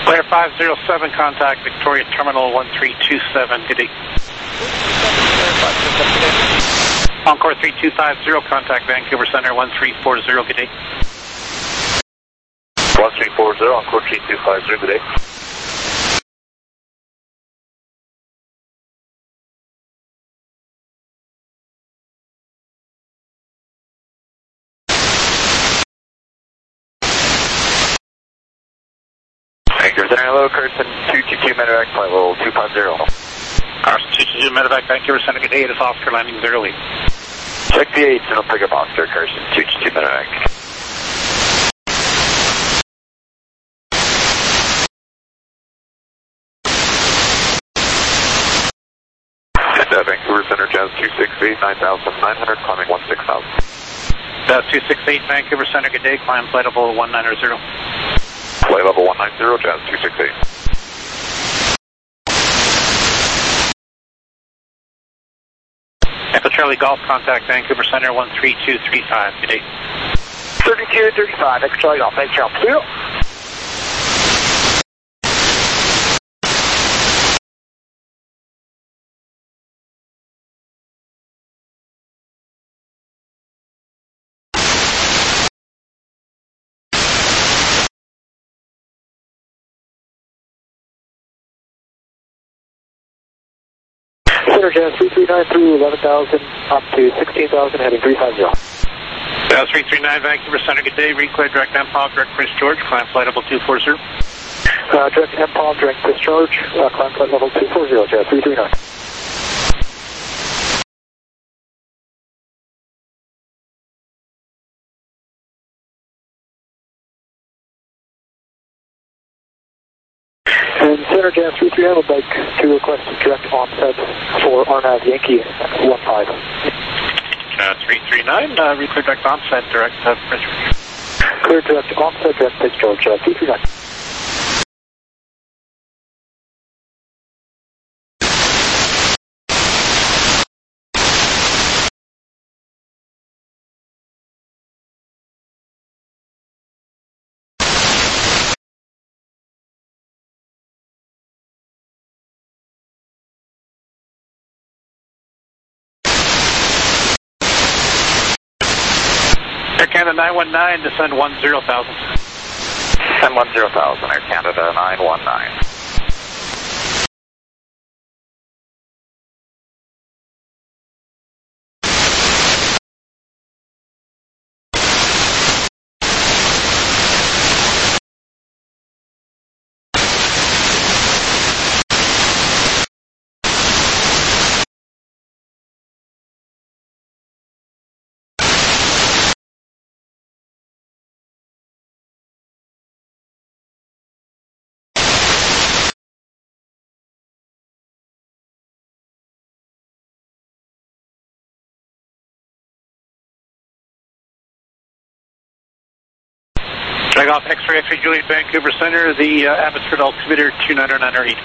Player 507, contact Victoria Terminal 1327, good day. Encore 3250, contact Vancouver Center 1340, good day. 1340, Encore 3250, good day. Vancouver Center, hello, Carson 222 Medevac, flight level 250. Carson 222 Medevac, Vancouver Center, good day, it is Oscar landing early. Check the 8, and I'll pick up Oscar, Carson 222 Medevac. Vancouver Center, Jazz 268, 9,900, climbing 16,000. Jazz 268, Vancouver Center, good day, climb flight level 190. Flight level 190, Jazz 268. Echo Charlie Golf, contact Vancouver Center 13235, good day. 3235, Echo Charlie Golf, thanks, Charles. Zero. Center Jazz 339 through 11,000 up to 16,000, heading 350. Jazz 339, Vancouver Center, good day. Reclear direct MPOM, direct Prince George, climb flight level 240. Direct MPOM, direct discharge, climb flight level 240, Jazz 339. And Center Jazz 339 would like to request direct onset for RNAV Yankee 15. Jazz 339, reclear direct onset, direct Prince George. Clear direct onset, direct Prince George, 339. Air Canada 919, descend 10,000. Descend 10,000, Air Canada 919. Drag off X-ray Juliet, Vancouver Center, the Abbotsford altimeter 29908.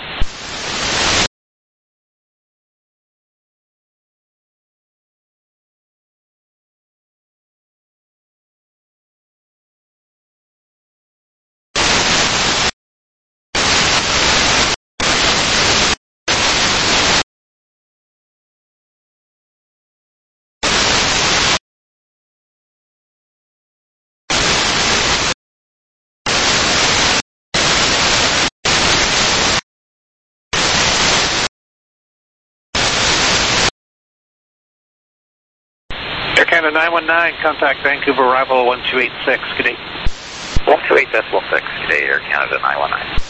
Air Canada 919, contact Vancouver arrival 1286, good day. 128.6, good day, Air Canada 919.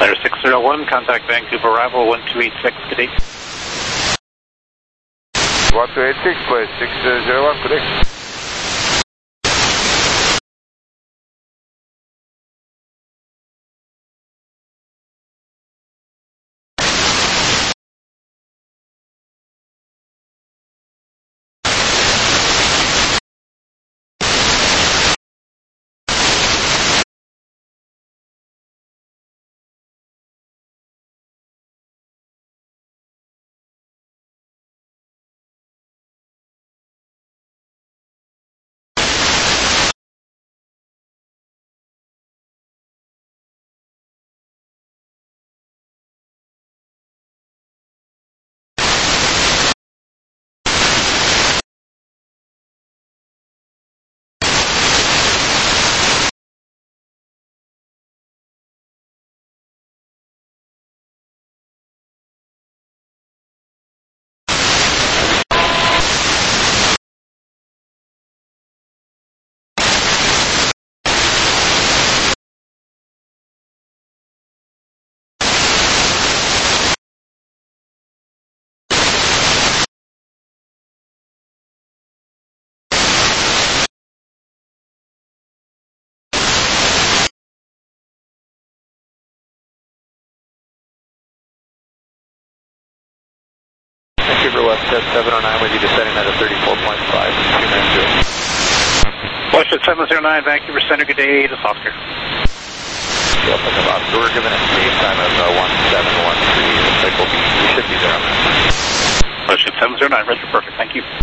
Center 601, contact Vancouver arrival 1286, good day. 1286, please, 601, good day. Vancouver West at 709 with you descending at a 34.5 290. West at 709, Vancouver Center, good day, this is Oscar. So we're given a stage time of 1713. Looks like we should be there on that. West at 709, Roger, perfect, thank you.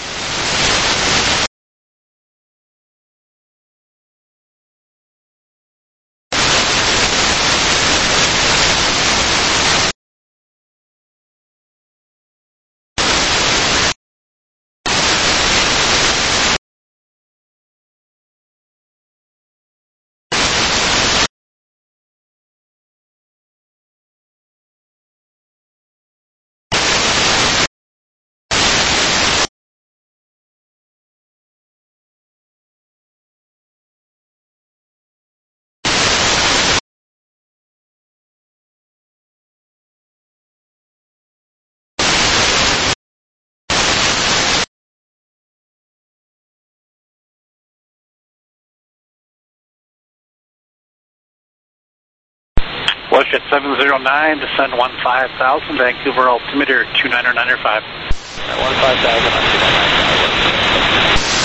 West at 709, descend 15,000, Vancouver altimeter 29905. 15,000.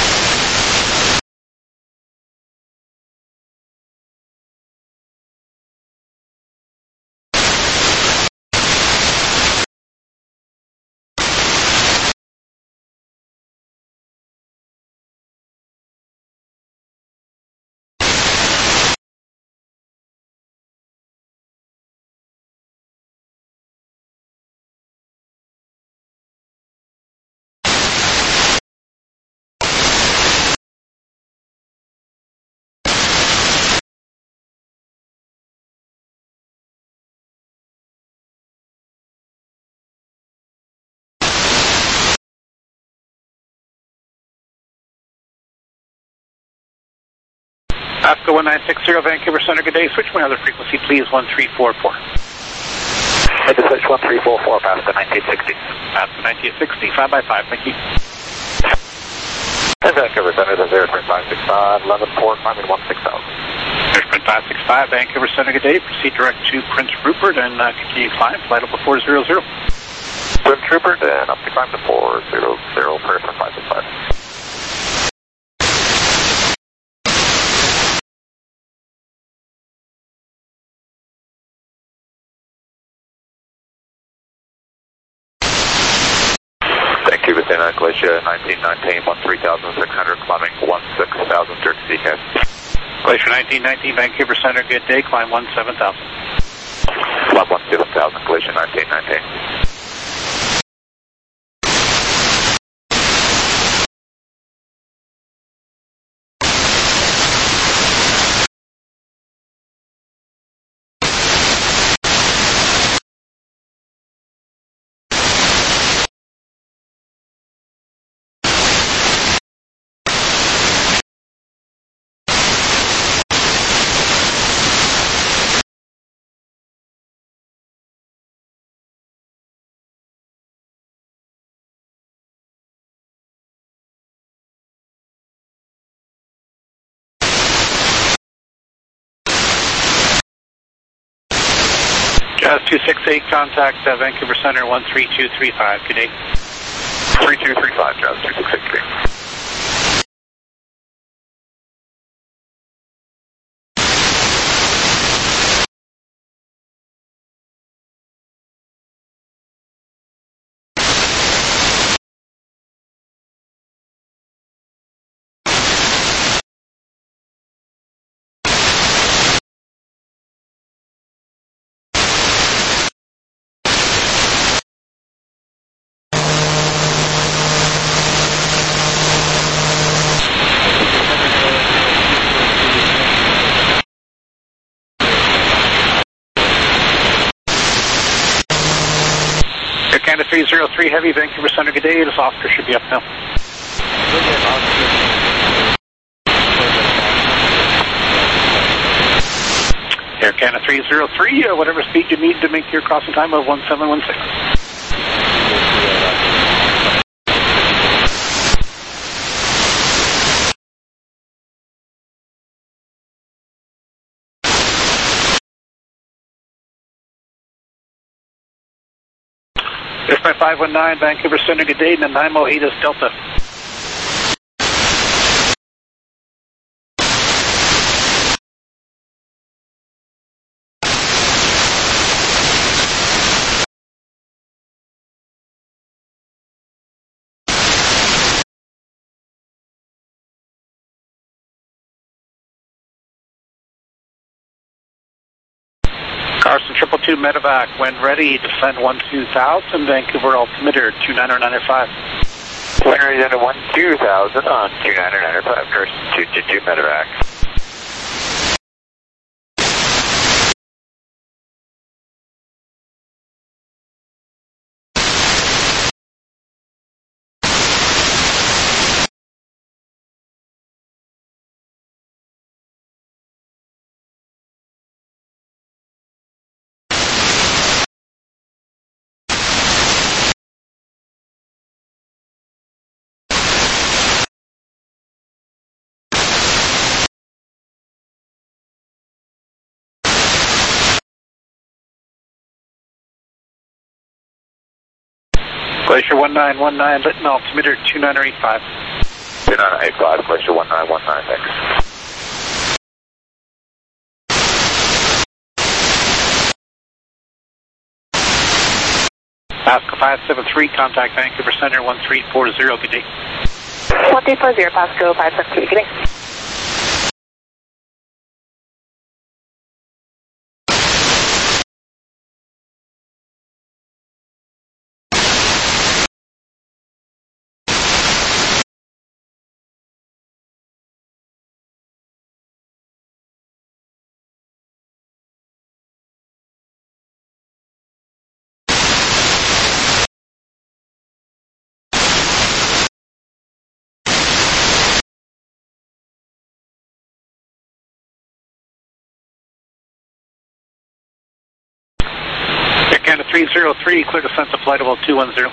Oscar 1960, Vancouver Center, good day. Switch my other frequency, please, 1344. Head to switch 1344, past the 1960. Past the 1960, 5x5, thank you. And Vancouver Center, the 0.565, 11 port, climbing 16,000. 0.565, Vancouver Center, good day. Proceed direct to Prince Rupert and continue climb, flight up to 400. Prince Rupert, and up to climb to 400, person 565. Glacier 1919, 13,600, climbing 16,000, dirt CK. Glacier 1919, Vancouver Center, good day, climb 17,000. Climb 17,000, Glacier 1919. Jazz 268, contact Vancouver Center 13235. Good day. 3235, Jazz 268. Canada 303 Heavy, Vancouver Center, good day. This Oscar should be up now. Air Canada 303, whatever speed you need to make your crossing time of 1716. It's my 519, Vancouver Center, good day, Nanaimo, Adas, Delta. Carson 222 Medevac, when ready, descend 12,000, Vancouver altimeter 29095. When ready, descend 12,000 on 29095, Carson 222 Medevac. Glacier 1919, Lytton altimeter 2985. 2985, Glacier 1919, thanks. Pasco 573, contact Vancouver Center 1340, good day. 1340, Pasco 573, good day. Canada 303, clear descent to flight level 210.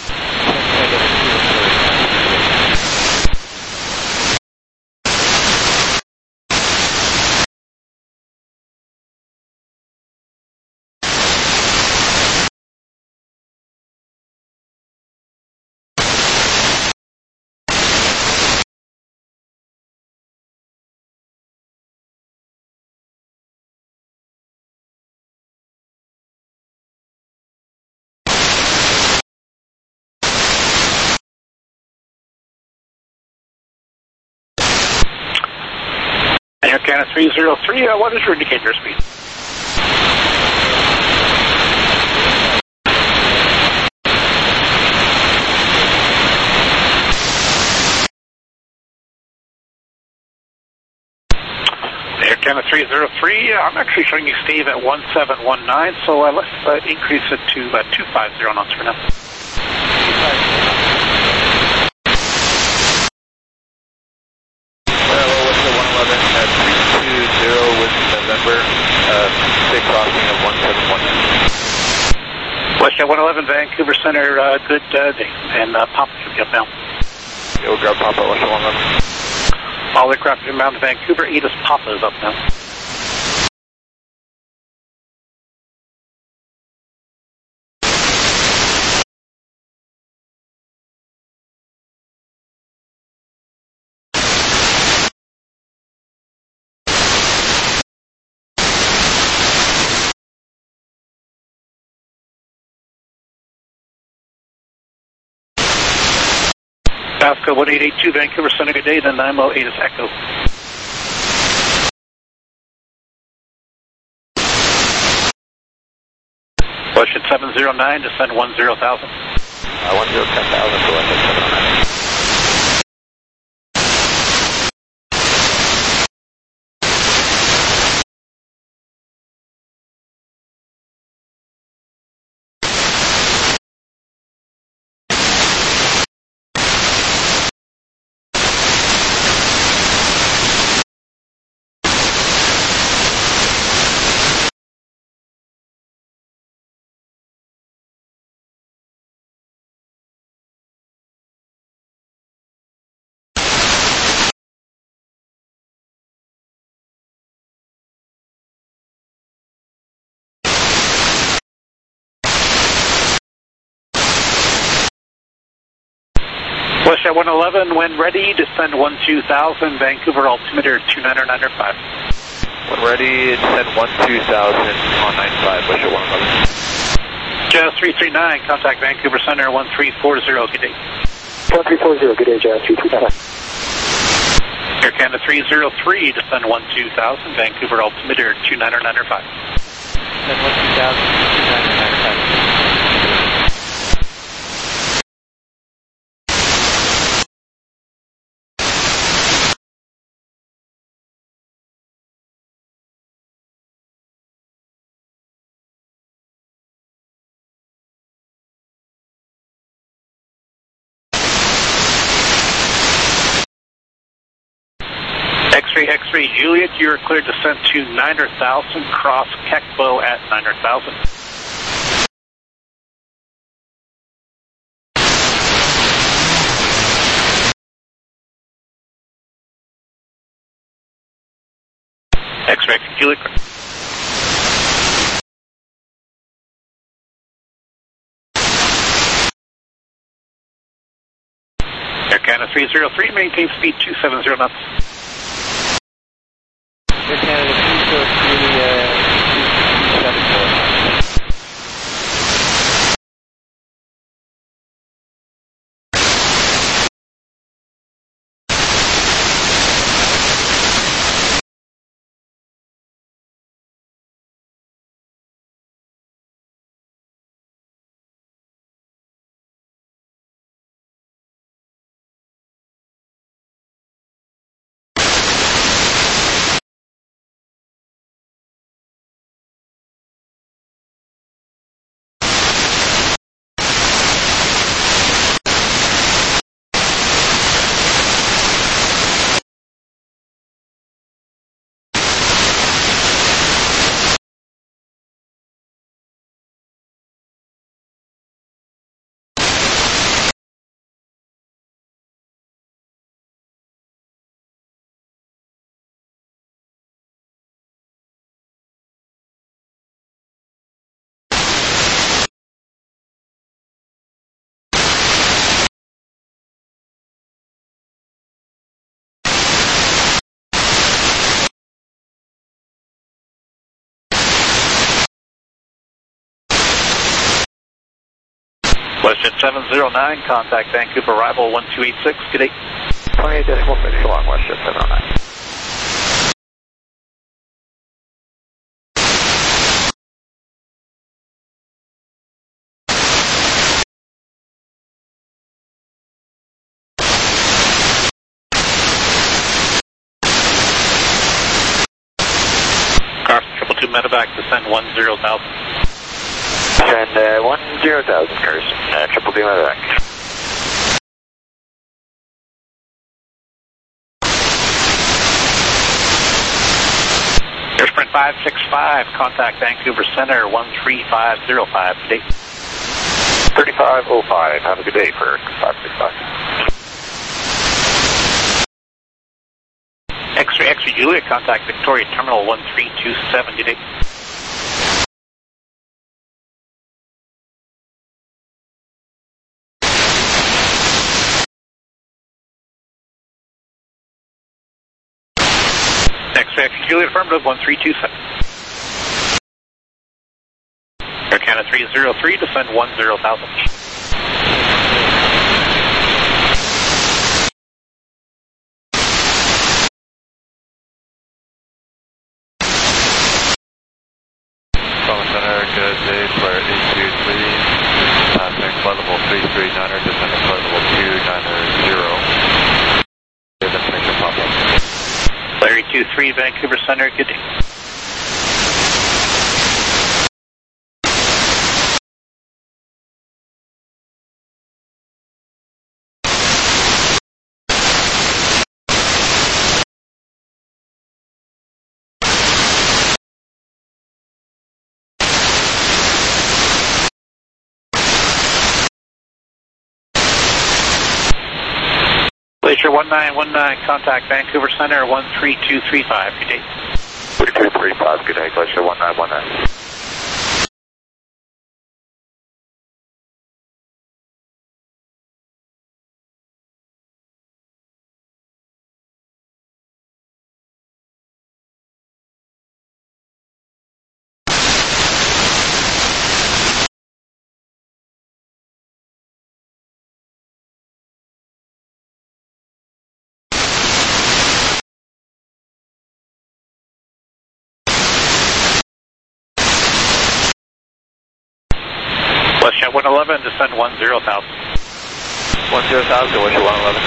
Air Canada 303, what is your indicator speed? Air Canada 303, I'm actually showing you Steve at 1719, so let's increase it to 250 knots for now. West 111, Vancouver Center, good day. And Papa should be up now. Yo, grab Papa, West 111. All aircraft inbound to Vancouver, Adas Papa is up now. Pasco 1882, Vancouver Center, good day, then IMO 8 is Echo. Question 709, descend 10,000. 10,000 to London 709. Westjet 111, when ready, descend 12,000, Vancouver altimeter 29905. When ready, descend 12,000 on 95, Westjet 111. Jazz 339, contact Vancouver Center 1340, good day. 1340, good day, Jazz 339. Air Canada 303, descend 12,000, Vancouver altimeter 29905. Descend 12,000, 29905. X-ray Juliet, you are cleared to descend to 900,000, cross Kekbo at 900,000. X-ray Juliet. Air Canada 303, maintain speed 270 knots. Air Canada 303, 274. Westjet 709, contact Vancouver arrival 1286, good day. 28.6, so long, Westjet 709. Carson 222 medevac, descend 10,000. Send 10,000, Carson, triple D medevac. Air Sprint 565, contact Vancouver Center 13505, good day. 3505, have a good day for 565. X-ray Juliet, contact Victoria Terminal 1327, good day. X-ray Juliet, affirmative 1327. Air Canada 303, descend 10,000. 289er, descend to flight level 290. Destination Papa. Larry 23, Vancouver Center, good day. Glacier 1919, contact Vancouver Center 13235, good day. 3235, good day, Glacier 1919. Westjet 111, descend 10,000. 10,000, Glacier 111.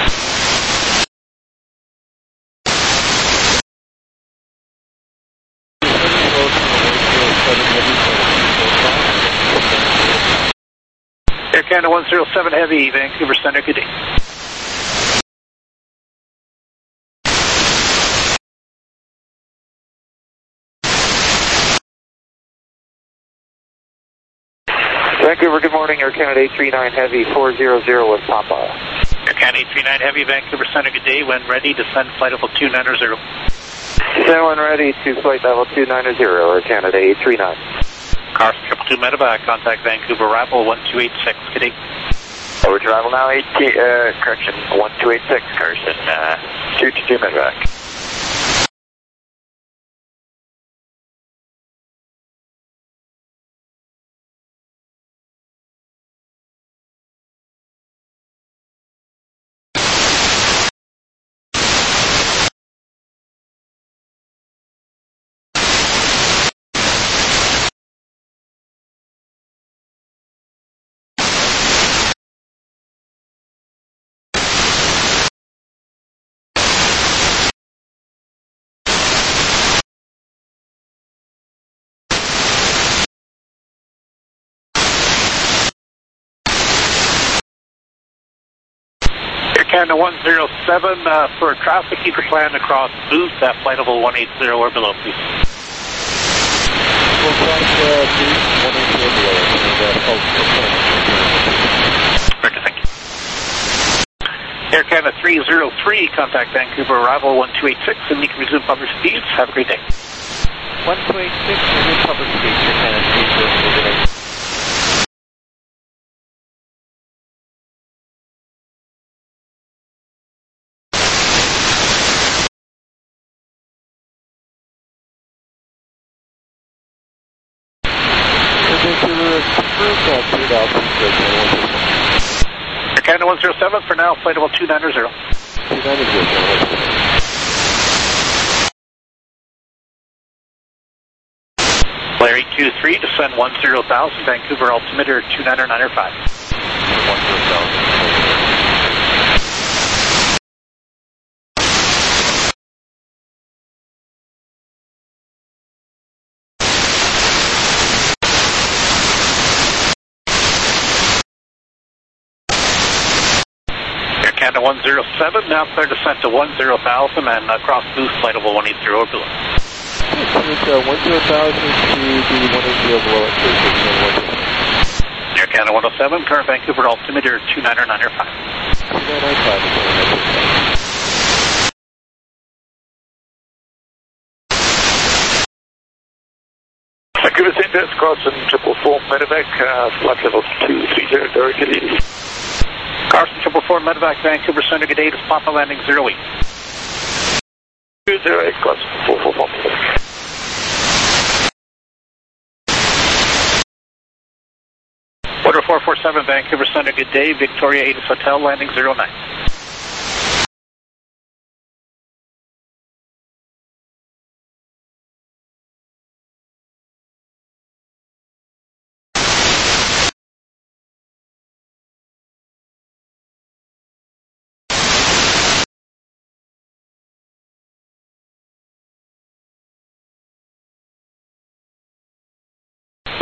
Air Canada 107 Heavy, Vancouver Center, good day. Vancouver, good morning, Air Canada 839 Heavy, 400 with Papa. Air Canada 839 Heavy, Vancouver Center, good day. When ready, descend flight level 290. Descend when ready to flight level 290, Air Canada 839. Carson 222 Medevac, contact Vancouver Arrival 1286, good day. Over travel now, correction, 1286, Carson, 222 Medevac. Canada 107 for traffic, keep your plan across Booth at flight level 180 or below, please. We'll cross Booth 180 or below. Thank you. Air Canada 303, contact Vancouver Arrival 1286, and you can resume public speeds. Have a great day. 1286, resume public speeds, Air Canada 303. Air Canada 107 for now, flight level 290. 290. Larry 23, descend 10,000, Vancouver altimeter 29095. 10,000. Canada 107, now clear descent to 10,000 and cross Booth flight level 180 or below. It's 10,000 to the 180 below. Air Canada 107, current Vancouver altimeter 29095. 29095. Vancouver St. Louis, crossing 444 Medevac, flight level 230, Derek Elite. Carson 444 Medevac, Vancouver Center, good day, this Papa landing 08. 208, crossing 444 Medevac. Order 447 Vancouver Center, good day, Victoria Aegis Hotel, landing 09.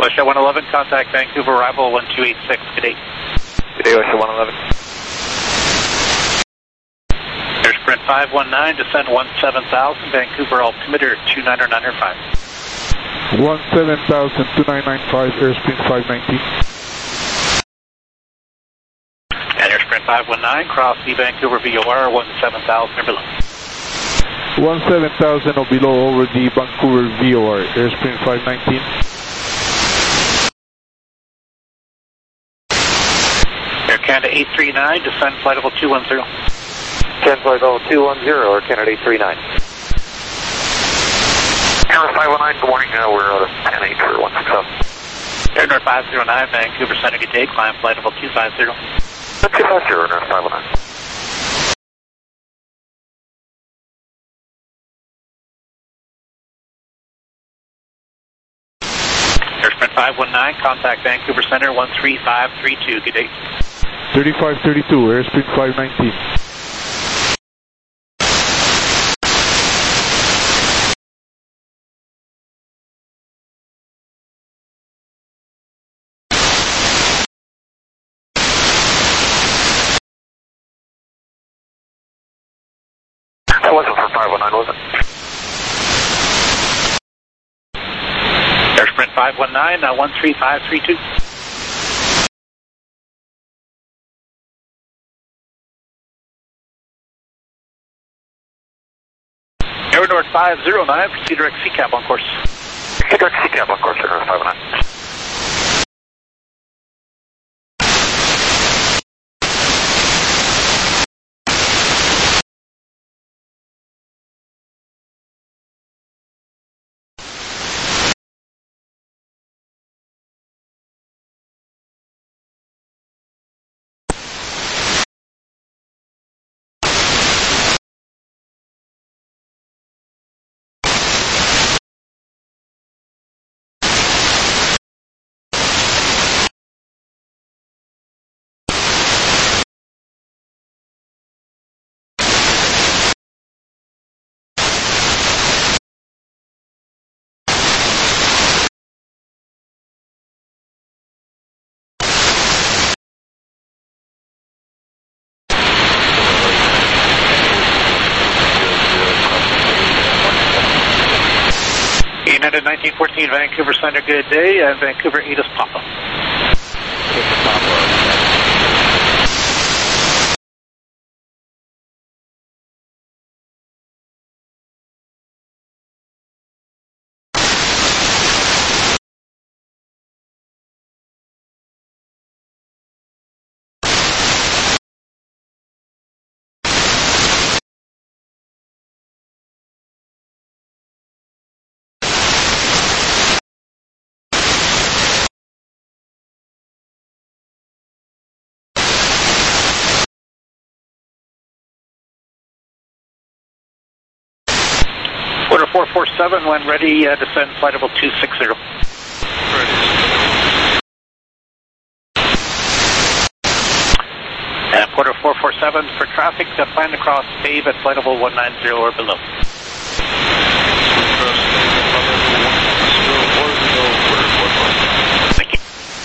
OSHA 111, contact Vancouver, arrival 1286, good day. Good day, OSHA 111. Air Sprint 519, descend 17,000, Vancouver altimeter 29995. 17,000, 2995, airspeed 519. And Air Sprint 519, cross the Vancouver VOR 17,000 or below. 17,000 or below over the Vancouver VOR, airspeed 519. Air Canada 839, descend flight level 210. Descend flight level 210, Air Canada 839. Air 519, good morning. We're out of 10-8 for 167. Air North 509, Vancouver Center, good day. Climb flight level 250. 250, Air North 519. Air Sprint 519, contact Vancouver Center 13532, good day. 3532, airspeed 519. That wasn't for 519, was it? Air Sprint 519, 13532. Air North 509, proceed direct CCAP on course. Direct CCAP on course, Air North 509. United 1914, Vancouver Center, good day, and Vancouver 8 is Papa. Order 447, when ready, descend flight level 260. And Porter 447 for traffic, plan to cross Dave at flight level 190 or below. Thank you.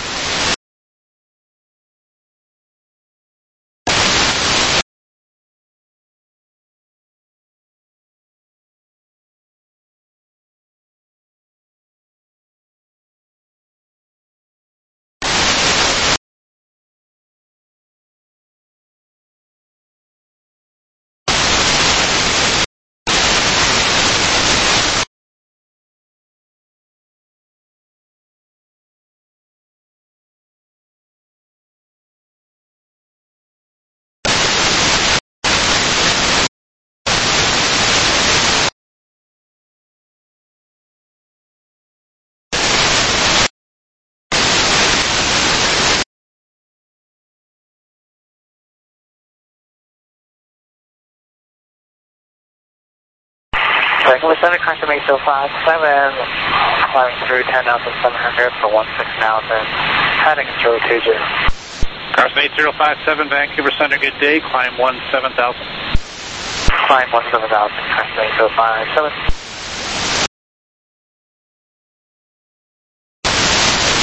Vancouver Center, correction 8057, climbing through 10,700 for 16,000, heading through 20. Carson 8057, Vancouver Center, good day, climb 17,000. Climb 17,000, correction 8057.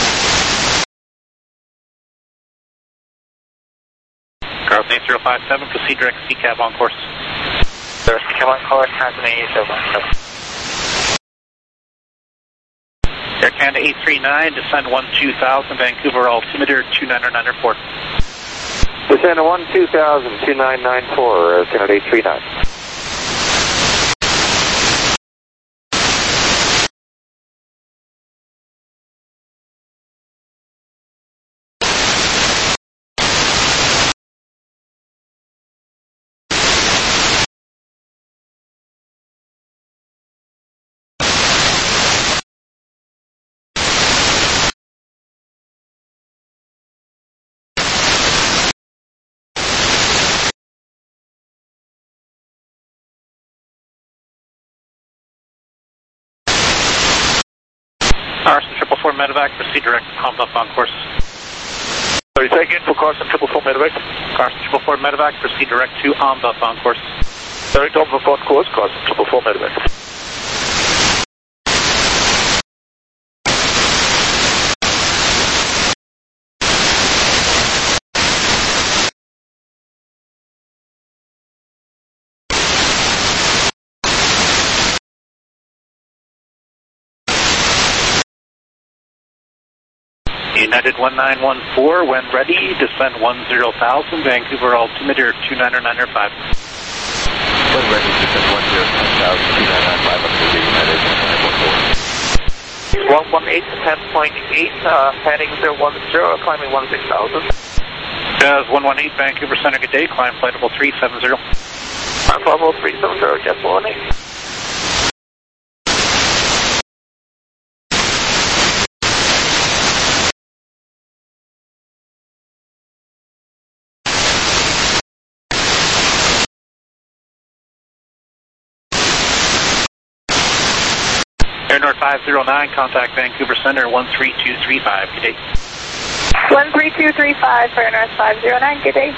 Cars 8057, proceed direct CCAB on course. Direct CCAB on course, Transmit 8057. Air Canada 839, descend 12000, Vancouver altimeter 2994. Descend 12000, 2994, Air Canada 839. Carson 444 medevac, proceed direct Palm Bluff on course. Sorry, take in for Carson 444 medevac. Carson 444 medevac, proceed direct to Palm Bluff on course. Direct Palm Bluff on course, Carson 444 medevac. United 1914, when ready, descend 10,000, Vancouver altimeter 2995. When ready, descend 10,000, 2995 up to the United 118 to 10.8, heading 010, climbing 16,000. Jazz 118, Vancouver Center, good day, climb flight level 370. Climb level 370, Jazz 118. Air North 509, contact Vancouver Center 13235, good day. 13235 for Air North 509, good day.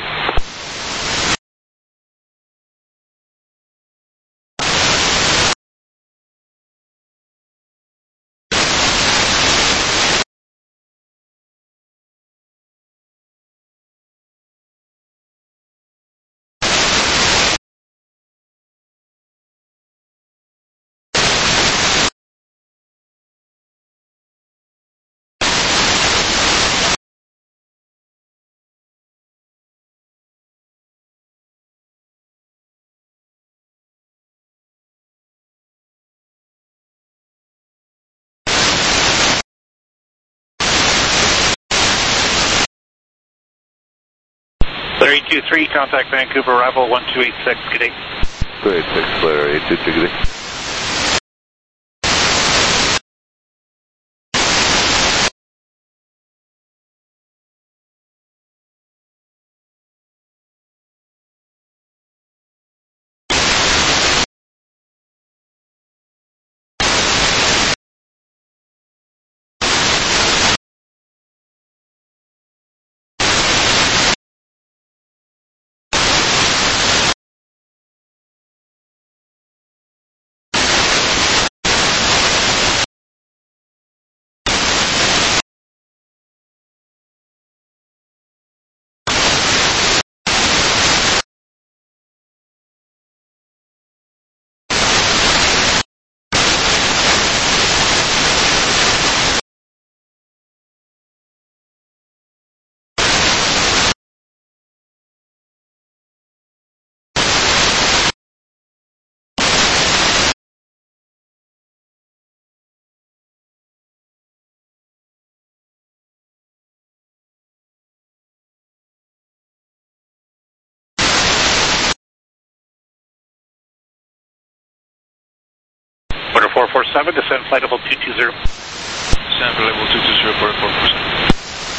Larry 23, contact Vancouver, arrival 1286, good day. 286, Larry 822, good day. Order 447, descend flight level 220. Descend flight level 220, order 447.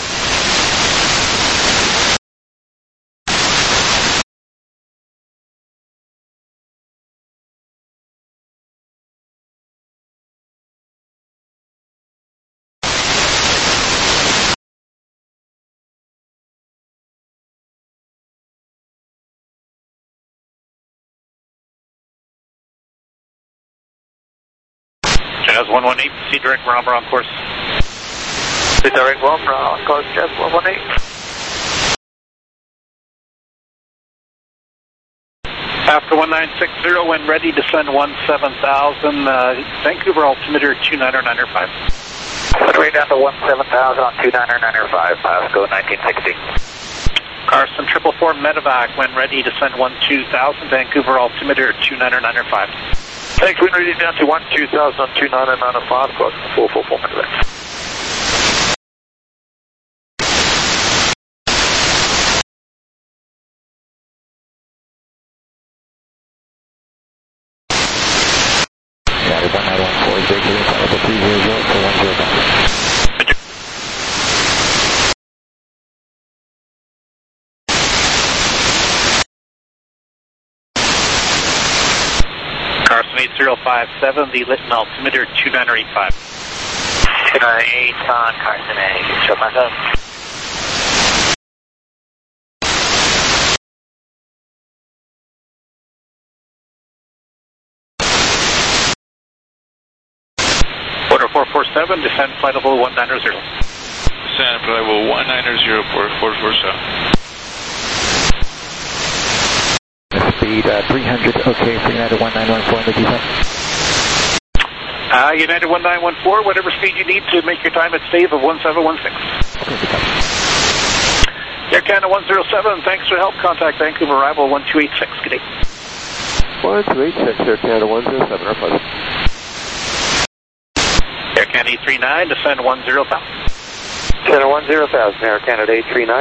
Jazz 118, proceed direct Barometer on course. Proceed direct Barometer on course, Jazz 118. After 1960, when ready, descend 17,000, Vancouver altimeter 29905. Way down to 17,000 on 29905, Pasco 1960. Carson 444 Medevac, when ready, descend 12,000, Vancouver altimeter 29905. Thanks, wind ready down to 12,000 on 29905, Carson 444 Medevac. Got it, 1914 is vacating final for 300 for 105. Carson 8057, the Lytton altimeter 2985. 298 on Carson A. Show myself. Order 447, descend flight level 190. Descend flight level 190 for 447. Speed 300, okay, for United 1914 in the descent. United 1914, whatever speed you need to make your time at stave of 1716. Air Canada 107, thanks for help. Contact Vancouver arrival 1286. Good day. 1286, Air Canada 107, our pleasure. Air Canada 839, descend 10,000. Center 10,000, Air Canada 839.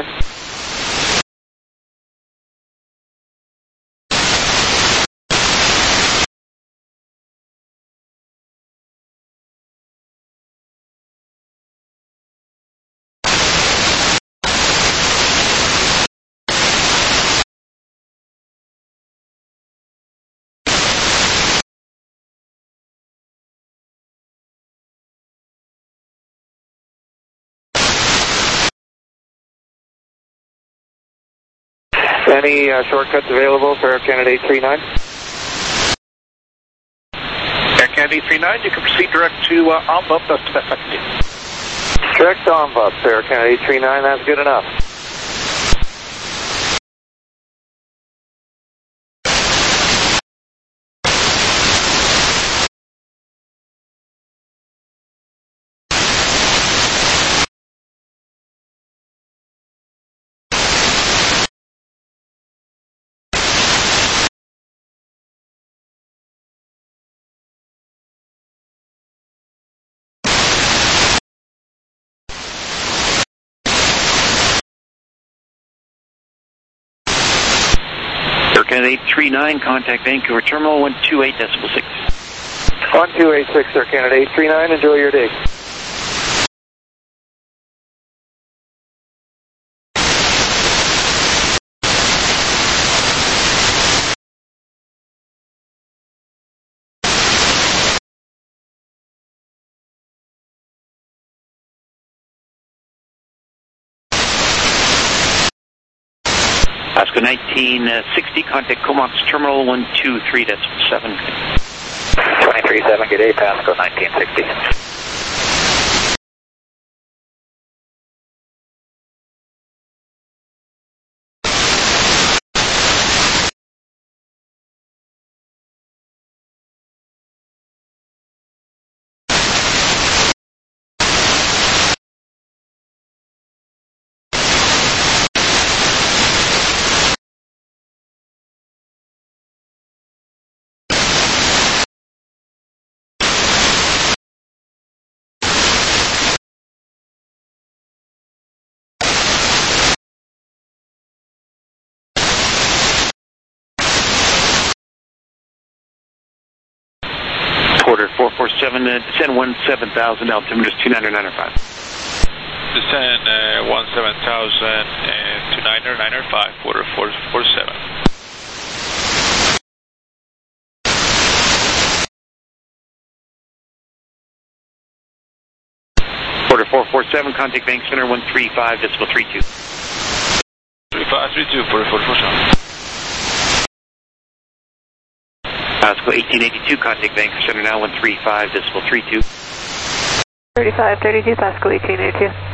Any shortcuts available for Air Canada 839? Air Canada 839, you can proceed direct to Ombup, that's the best I can do. Direct to Ombup, Air Canada 839, that's good enough. Air Canada 839, contact Vancouver Terminal 128.6. 1286, Air Canada 839, enjoy your day. Pasco 1960, contact Comox Terminal 123.7. 237, good day, Pasco 1960. Order 447, descend 17,000, altimeter 29905. Descend 17,000 and 29905, order 447. Order 447, contact Bank Center 135.32. 3532 for 447. Pasco 1882, contact Bank Center now 135.32. 3532, Pasco 1882.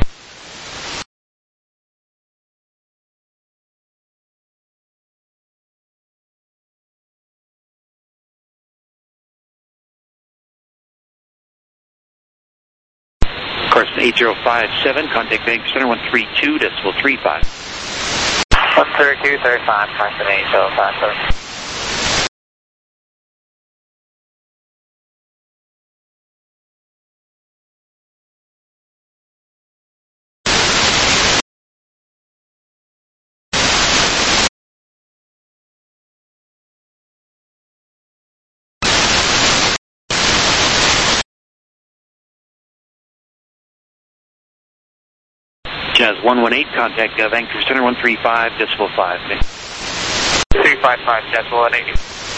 Carson 8057, contact Vancouver Center 132.35. 132.35, Carson 8057. Jazz 118, contact Vancouver Center 135.5. 355, Jazz 180.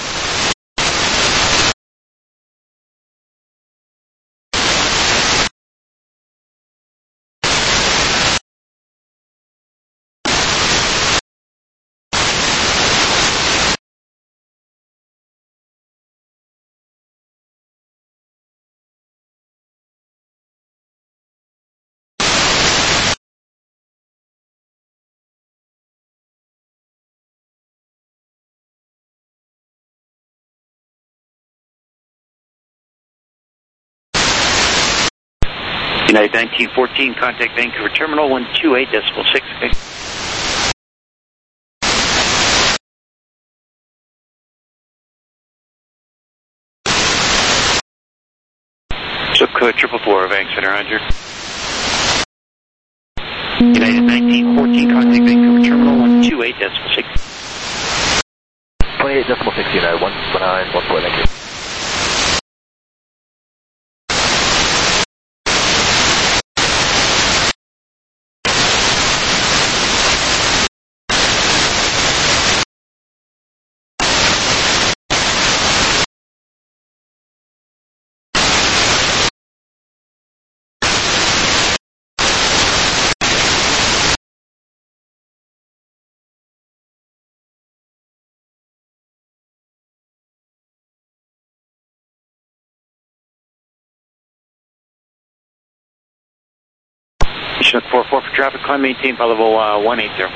United 1914, contact Vancouver Terminal 128.6. So code 444, Vancouver Center, Roger. United 1914, contact Vancouver Terminal 128.6. 28.6, United 119.14, thank you. Chinook 44 for traffic, climb, maintain flight level 180.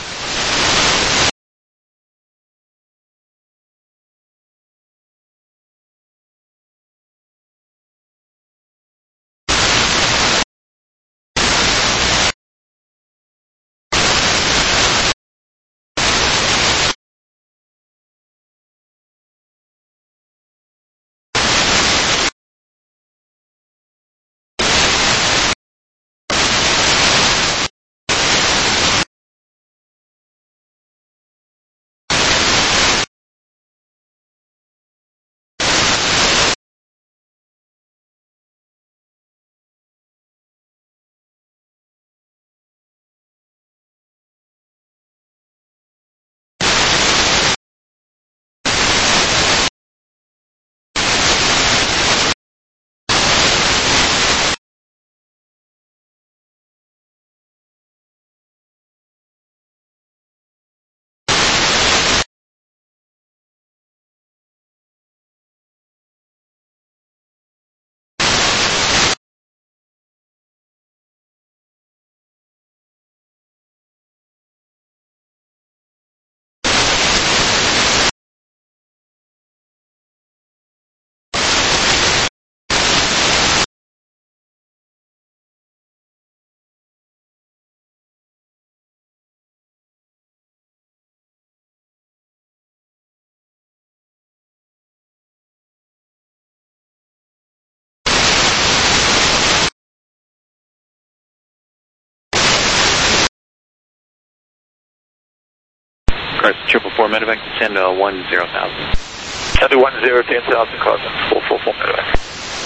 Carson 444, medevac, descend 10,000. Copy 10,000, Carson 444, medevac.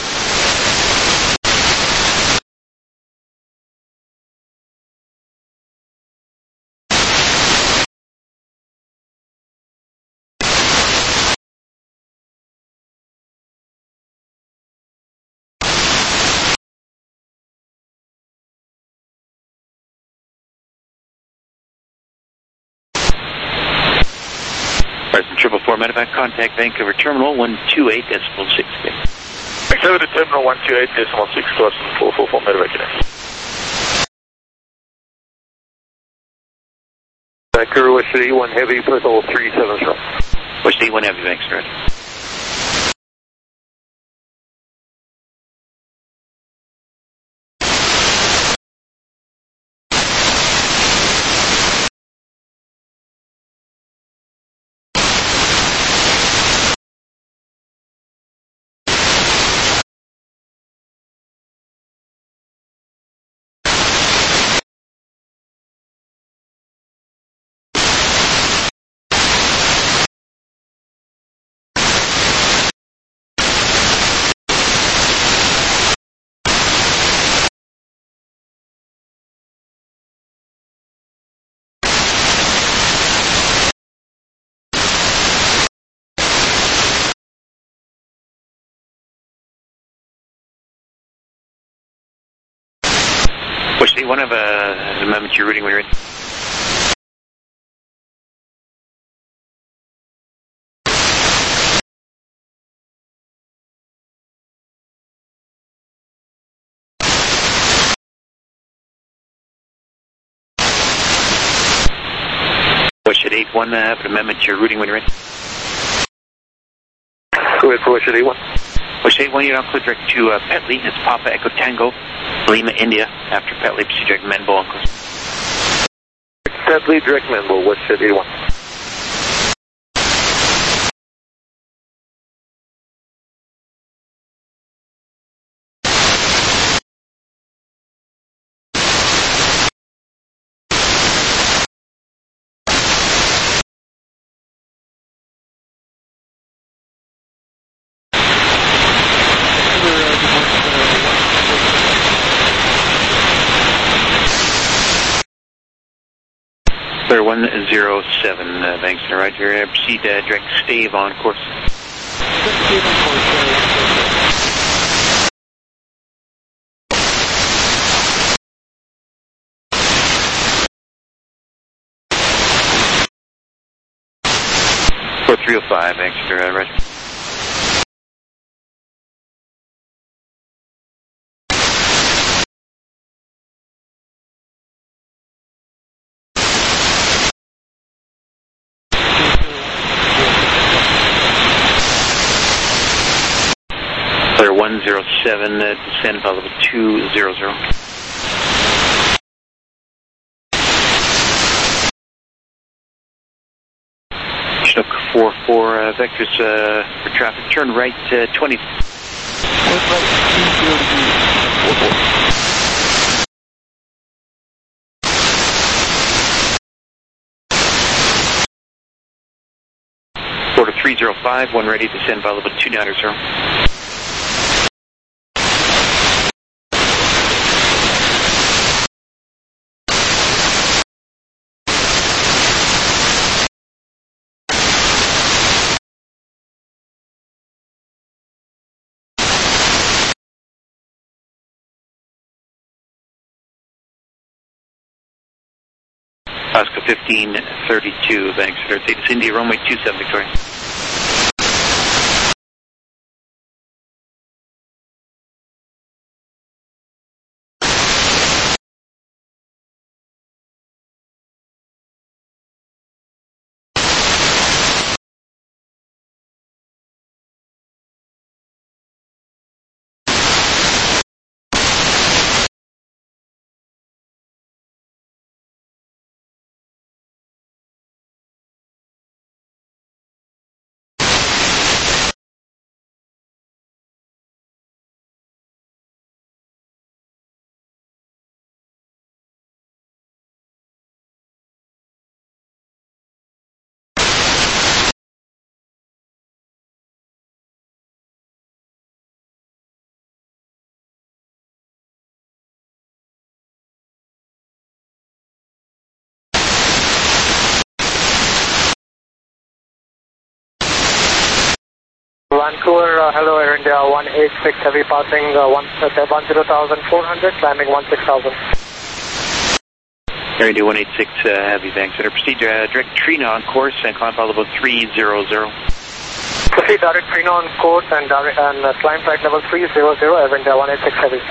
Carson 444, medevac, contact Vancouver Terminal 128.6. Vancouver Terminal 128.6, Carson 444, medevac. Vancouver West City 1 Heavy, flight level 37 short. West City 1 Heavy, thanks, ready. 481, have an amendment to your routing when you're ready. Westhead 81, have an amendment to your routing when you're ready. Go ahead for Westhead 81. Westhead 81, you're now clear direct to Petley. It's Papa Echo Tango, Lima, India. After Petley, proceed direct Menbo on course. Petley, direct Menbo, Westhead 81. Clear 107, thanks, Roger. Proceed direct stave on course. Stave on course, 4305, thanks, Roger. Clear 107, descend by level 200. Chinook 44, vectors for traffic, turn right 20. Quarter 305, one ready, descend by level 290. Oscar 1532, thanks. It's India, runway 27, Victoria. Vancouver, hello, Air India 186 heavy passing 10,400, climbing 16,000. Air India 186 heavy, thanks. Proceed direct Trina on course and climb by level 300. Proceed direct Trina on course and climb flight level 300, Air India 186 heavy.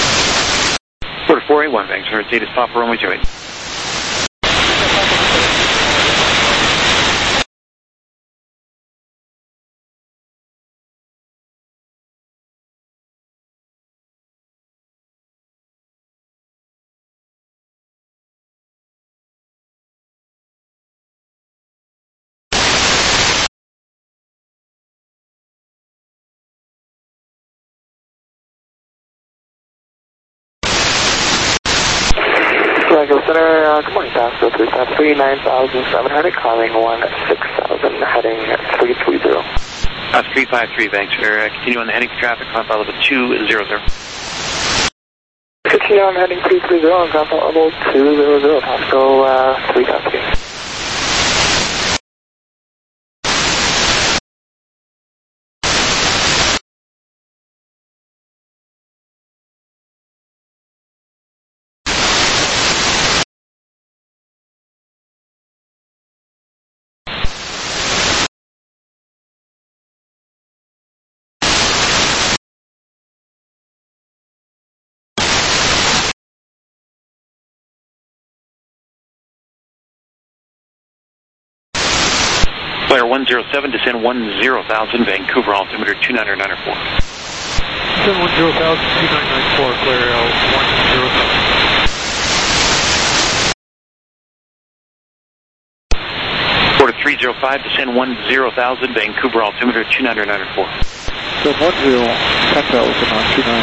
Quarter 481, thanks. Mercedes Papa, runway 28. Vancouver Center, good morning, Pasco 353, 9,700, climbing 16,000, heading 330. 353, Vancouver, continue on the heading for traffic, climb level 200. Continue on heading 330, on climb level 200, Pasco 353. Flare 107, descend 10,000, Vancouver, altimeter 2994. Descend 10,000, 2994, clear 107. Quarter 305, descend 10,000, Vancouver, altimeter 2994. Descend 10,000 on 29.